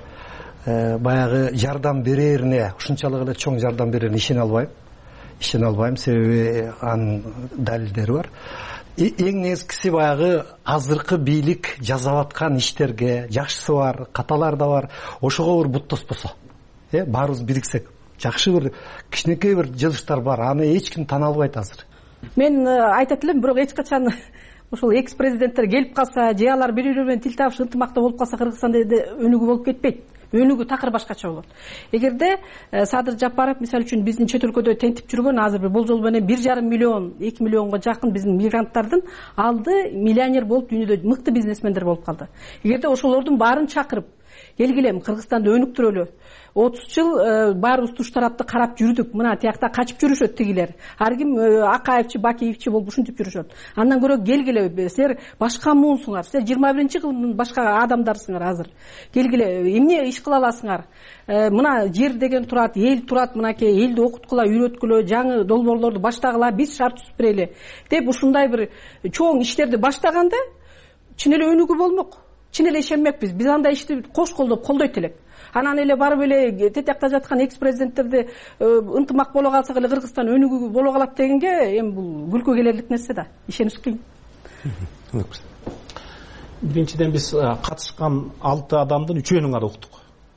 баягы жардам берерине, ушунчалык эле чоң жардам берерине ишене албайм, себеби анын далилдери бар. Эң негизгиси баягы азыркы бийлик жасап аткан иштерге, жакшысы бар, каталары да бар, ошого бир буттаспосо, баарыбыз бириксек, жакшы бир кичинекей бир жылыштар бар, аны эч ким тана албайт азыр. Мен айтат элем, бирок эч качан ушул экс-президенттер келип калса, же алар бири-бири менен тил табыш ынтымакта болуп калса, Кыргызстанда өнүгүү болуп кетпейт. Өнүгүү такыр башкача болот. Эгерде Садыр Жапаров мисалы үчүн биздин чет өлкөдө тентип жүргөн азыр бир болжол менен 1,5 миллион, 2 миллионго жакын биздин мигранттардын алды миллионер болуп дүйнөдө мыкты бизнесмендер болуп калды. Эгерде ошолордун баарын чакырып келгиле Кыргызстанды өнүктүрөлү. 30 жыл баарыбыз туш тарапты карап жүрдүк. Мына тиякта качып жүрүшөт тигилер. Ар ким Акаевчи, Бакиевчи болуп ушинтип жүрүшөт. Андан көрө келгиле, силер башка муунсуңар. Силер 21-кылымдын башка адамдарсыңар азыр. Келгиле, эмне иш кыла аласыңар? Мына жер деген турат, эл турат, мынакей элди окуткула, үйрөткүлө, жаңы долбоорлорду баштагыла, биз шарт түзүп берели деп ушундай бир чоң иштерди баштаганда чын эле өнүгүү болмок. Чын эле ишенмекпиз. Биз андай ишти кош колдоп колдойт элек. Анан эле барып эле тетекте жаткан экс-президенттерди ынтымак боло калсак эле Кыргызстан өнүгүү боло калат дегенге эми бул күлкү келерлик нерсе да. Ишениш кыйын. Биринчиден биз катышкан 6 адамдын 3өөнүн гана уктук.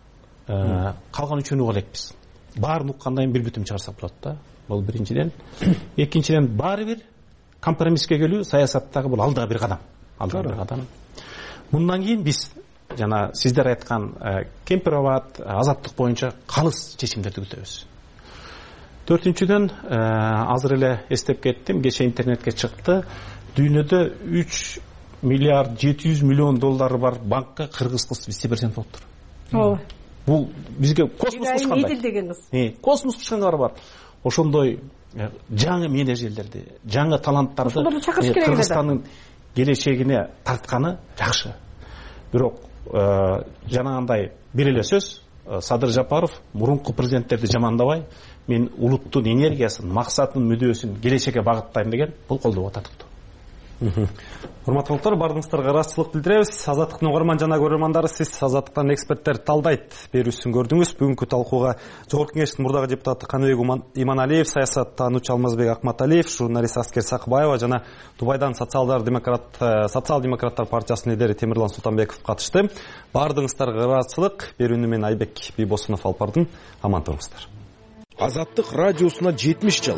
Калган 3өөнү уга элекпиз. Баарын уккандан кийин бир бүтүм чыгарсак болот да. Бул биринчиден. Экинчиден баары бир компромисске келүү саясаттагы бул алдыга бир кадам. Мындан кийин биз жана сиздер айткан кемпирабад, азаттык боюнча калыс чечимдерди күтөбүз. Төртүнчүдөн азыр эле эстеп кеттим, кечээ интернетке чыкты. Дүйнөдө 3 миллиард 700 миллион доллары бар банкка кыргыз кыз вице-президент болуптур. Ооба. Бул бизге космос кышкандай. Идил деген кыз. Космос кышканга бар. Ошондой жаңы менеджерлерди, жаңы таланттарды Кыргызстандын келечегине тартканы жакшы. Бирок жанагындай бир эле сөз, Садыр Жапаров мурунку президенттерди жамандабай, мен улуттун энергиясын, максатын, мүдөөсүн келечекке багыттайм деген бул колдоо татыктуу. Урматтуулар, бардыгыңыздарга ыраазычылык билдиребиз. Азаттыктын угарман жана көрөрмандары, сиз Азаттыктан эксперттер талдайт берүүсүн көрдүңүз. Бүгүнкү талкууга Жогорку Кеңештин мурдагы депутаты Каныбек Иманалиев, саясаттануучу Алмазбек Акматалиев, журналист Аскер Сакыбаева жана Дубайдан социал-демократтар партиясынын лидери Темирлан Султанбеков катышты. Бардыгыңыздарга ыраазычылык. Берүүнү мен Айбек Бийбосунов алып бардым. Аман туруңуздар. Азаттык радиосуна 70 жыл.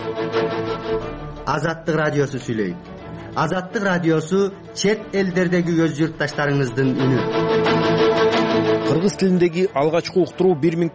Азаттык радиосу сүйлөйт. Азаттык радиосу чет элдердеги өз журтташтарыңыздын үнү. Кыргыз тилиндеги алгачкы уктуруу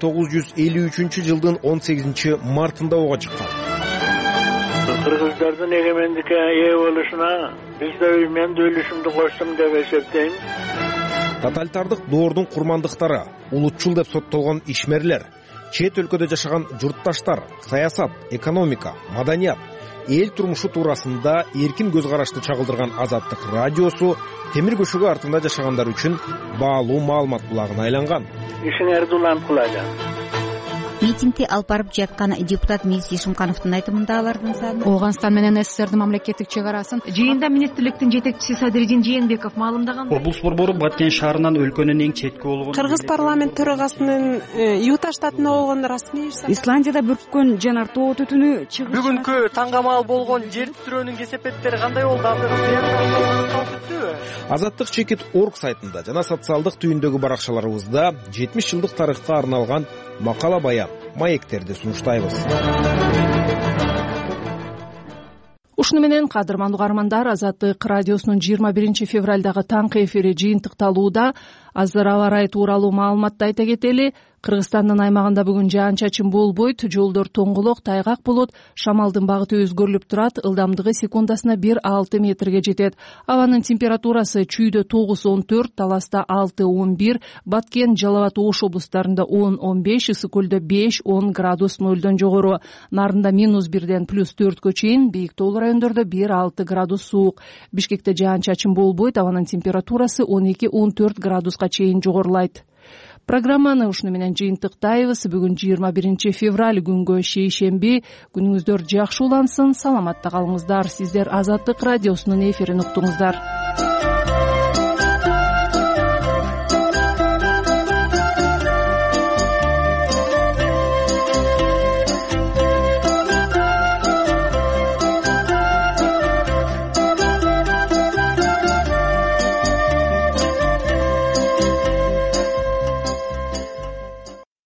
1953 жылдын 18 мартында ого чыккан. Кыргыздардын эгемендикке ээ болушуна биз да мен да үлүшүмдү коштум деп эсептейм. Тоталитардык доордун курмандыктары, улутчул деп соттолгон ишмерлер, чет өлкөдө жашаган журтташтар, саясат, экономика, маданият, эл турмушу туурасында эркин көз карашты чагылдырган Азаттык радиосу темир көшөгү артында жашагандар үчүн баалуу маалымат булагына айланган. Ишиңерди улант кылажам. Митингди алып барып жаткан депутат Мирис Ишимкановдун айтымында алардын саны Ооганстан менен СССРдин мамлекеттик чек арасын жыйында министрликтин жетекчиси Садыридин Жээнбеков маалымдаган. Облус борбору Баткен шаарынан өлкөнүн эң четки болгон Кыргыз парламент төрагасынын Юта штатына болгон расмий Исландияда бүрккөн жанар тоо түтүнү чыгыш. Бүгүнкү таңгамал болгон жер титирөөнүн кесепеттери кандай болду? Азаттык чекит.org сайтында жана социалдык түйүндөгү баракчаларыбызда 70 жылдык тарыхка арналган макала баян, маектерди сунуштайбыз. ушуну менен кадырман угармандар, Азаттык радиосунун 21 февралдагы таңкы эфири жыйынтыкталууда. Азыр аба ырайы тууралуу маалыматты айта кетели. Кыргызстандын аймагында бүгүн жаан-чачын болбойт, жолдор тоңголок, тайгак болот, шамалдын багыты өзгөрүлүп турат, ылдамдыгы секундасына 1-6 метрге жетет. Абанын температурасы чүйдө 9-14, Таласта 6-11, Баткен, Жалал абад, Ош облустарында 10-15, Ысык көлдө 5-10 градус нөлдөн жогору. Нарында -1ден +4 чейин, бийик тоолуу райондордо 1-6 градус суук. Бишкекте жаан-чачын болбойт, абанын температурасы 12-14 градуска чейин жогорулайт. Программаны ушуну менен жыйынтыктайбыз. Бүгүн 21 февраль, күнгө шейшемби. Күнүңүздөр жакшы улансын, саламатта калыңыздар. Сиздер Азаттык радиосунун эфирин уктуңуздар.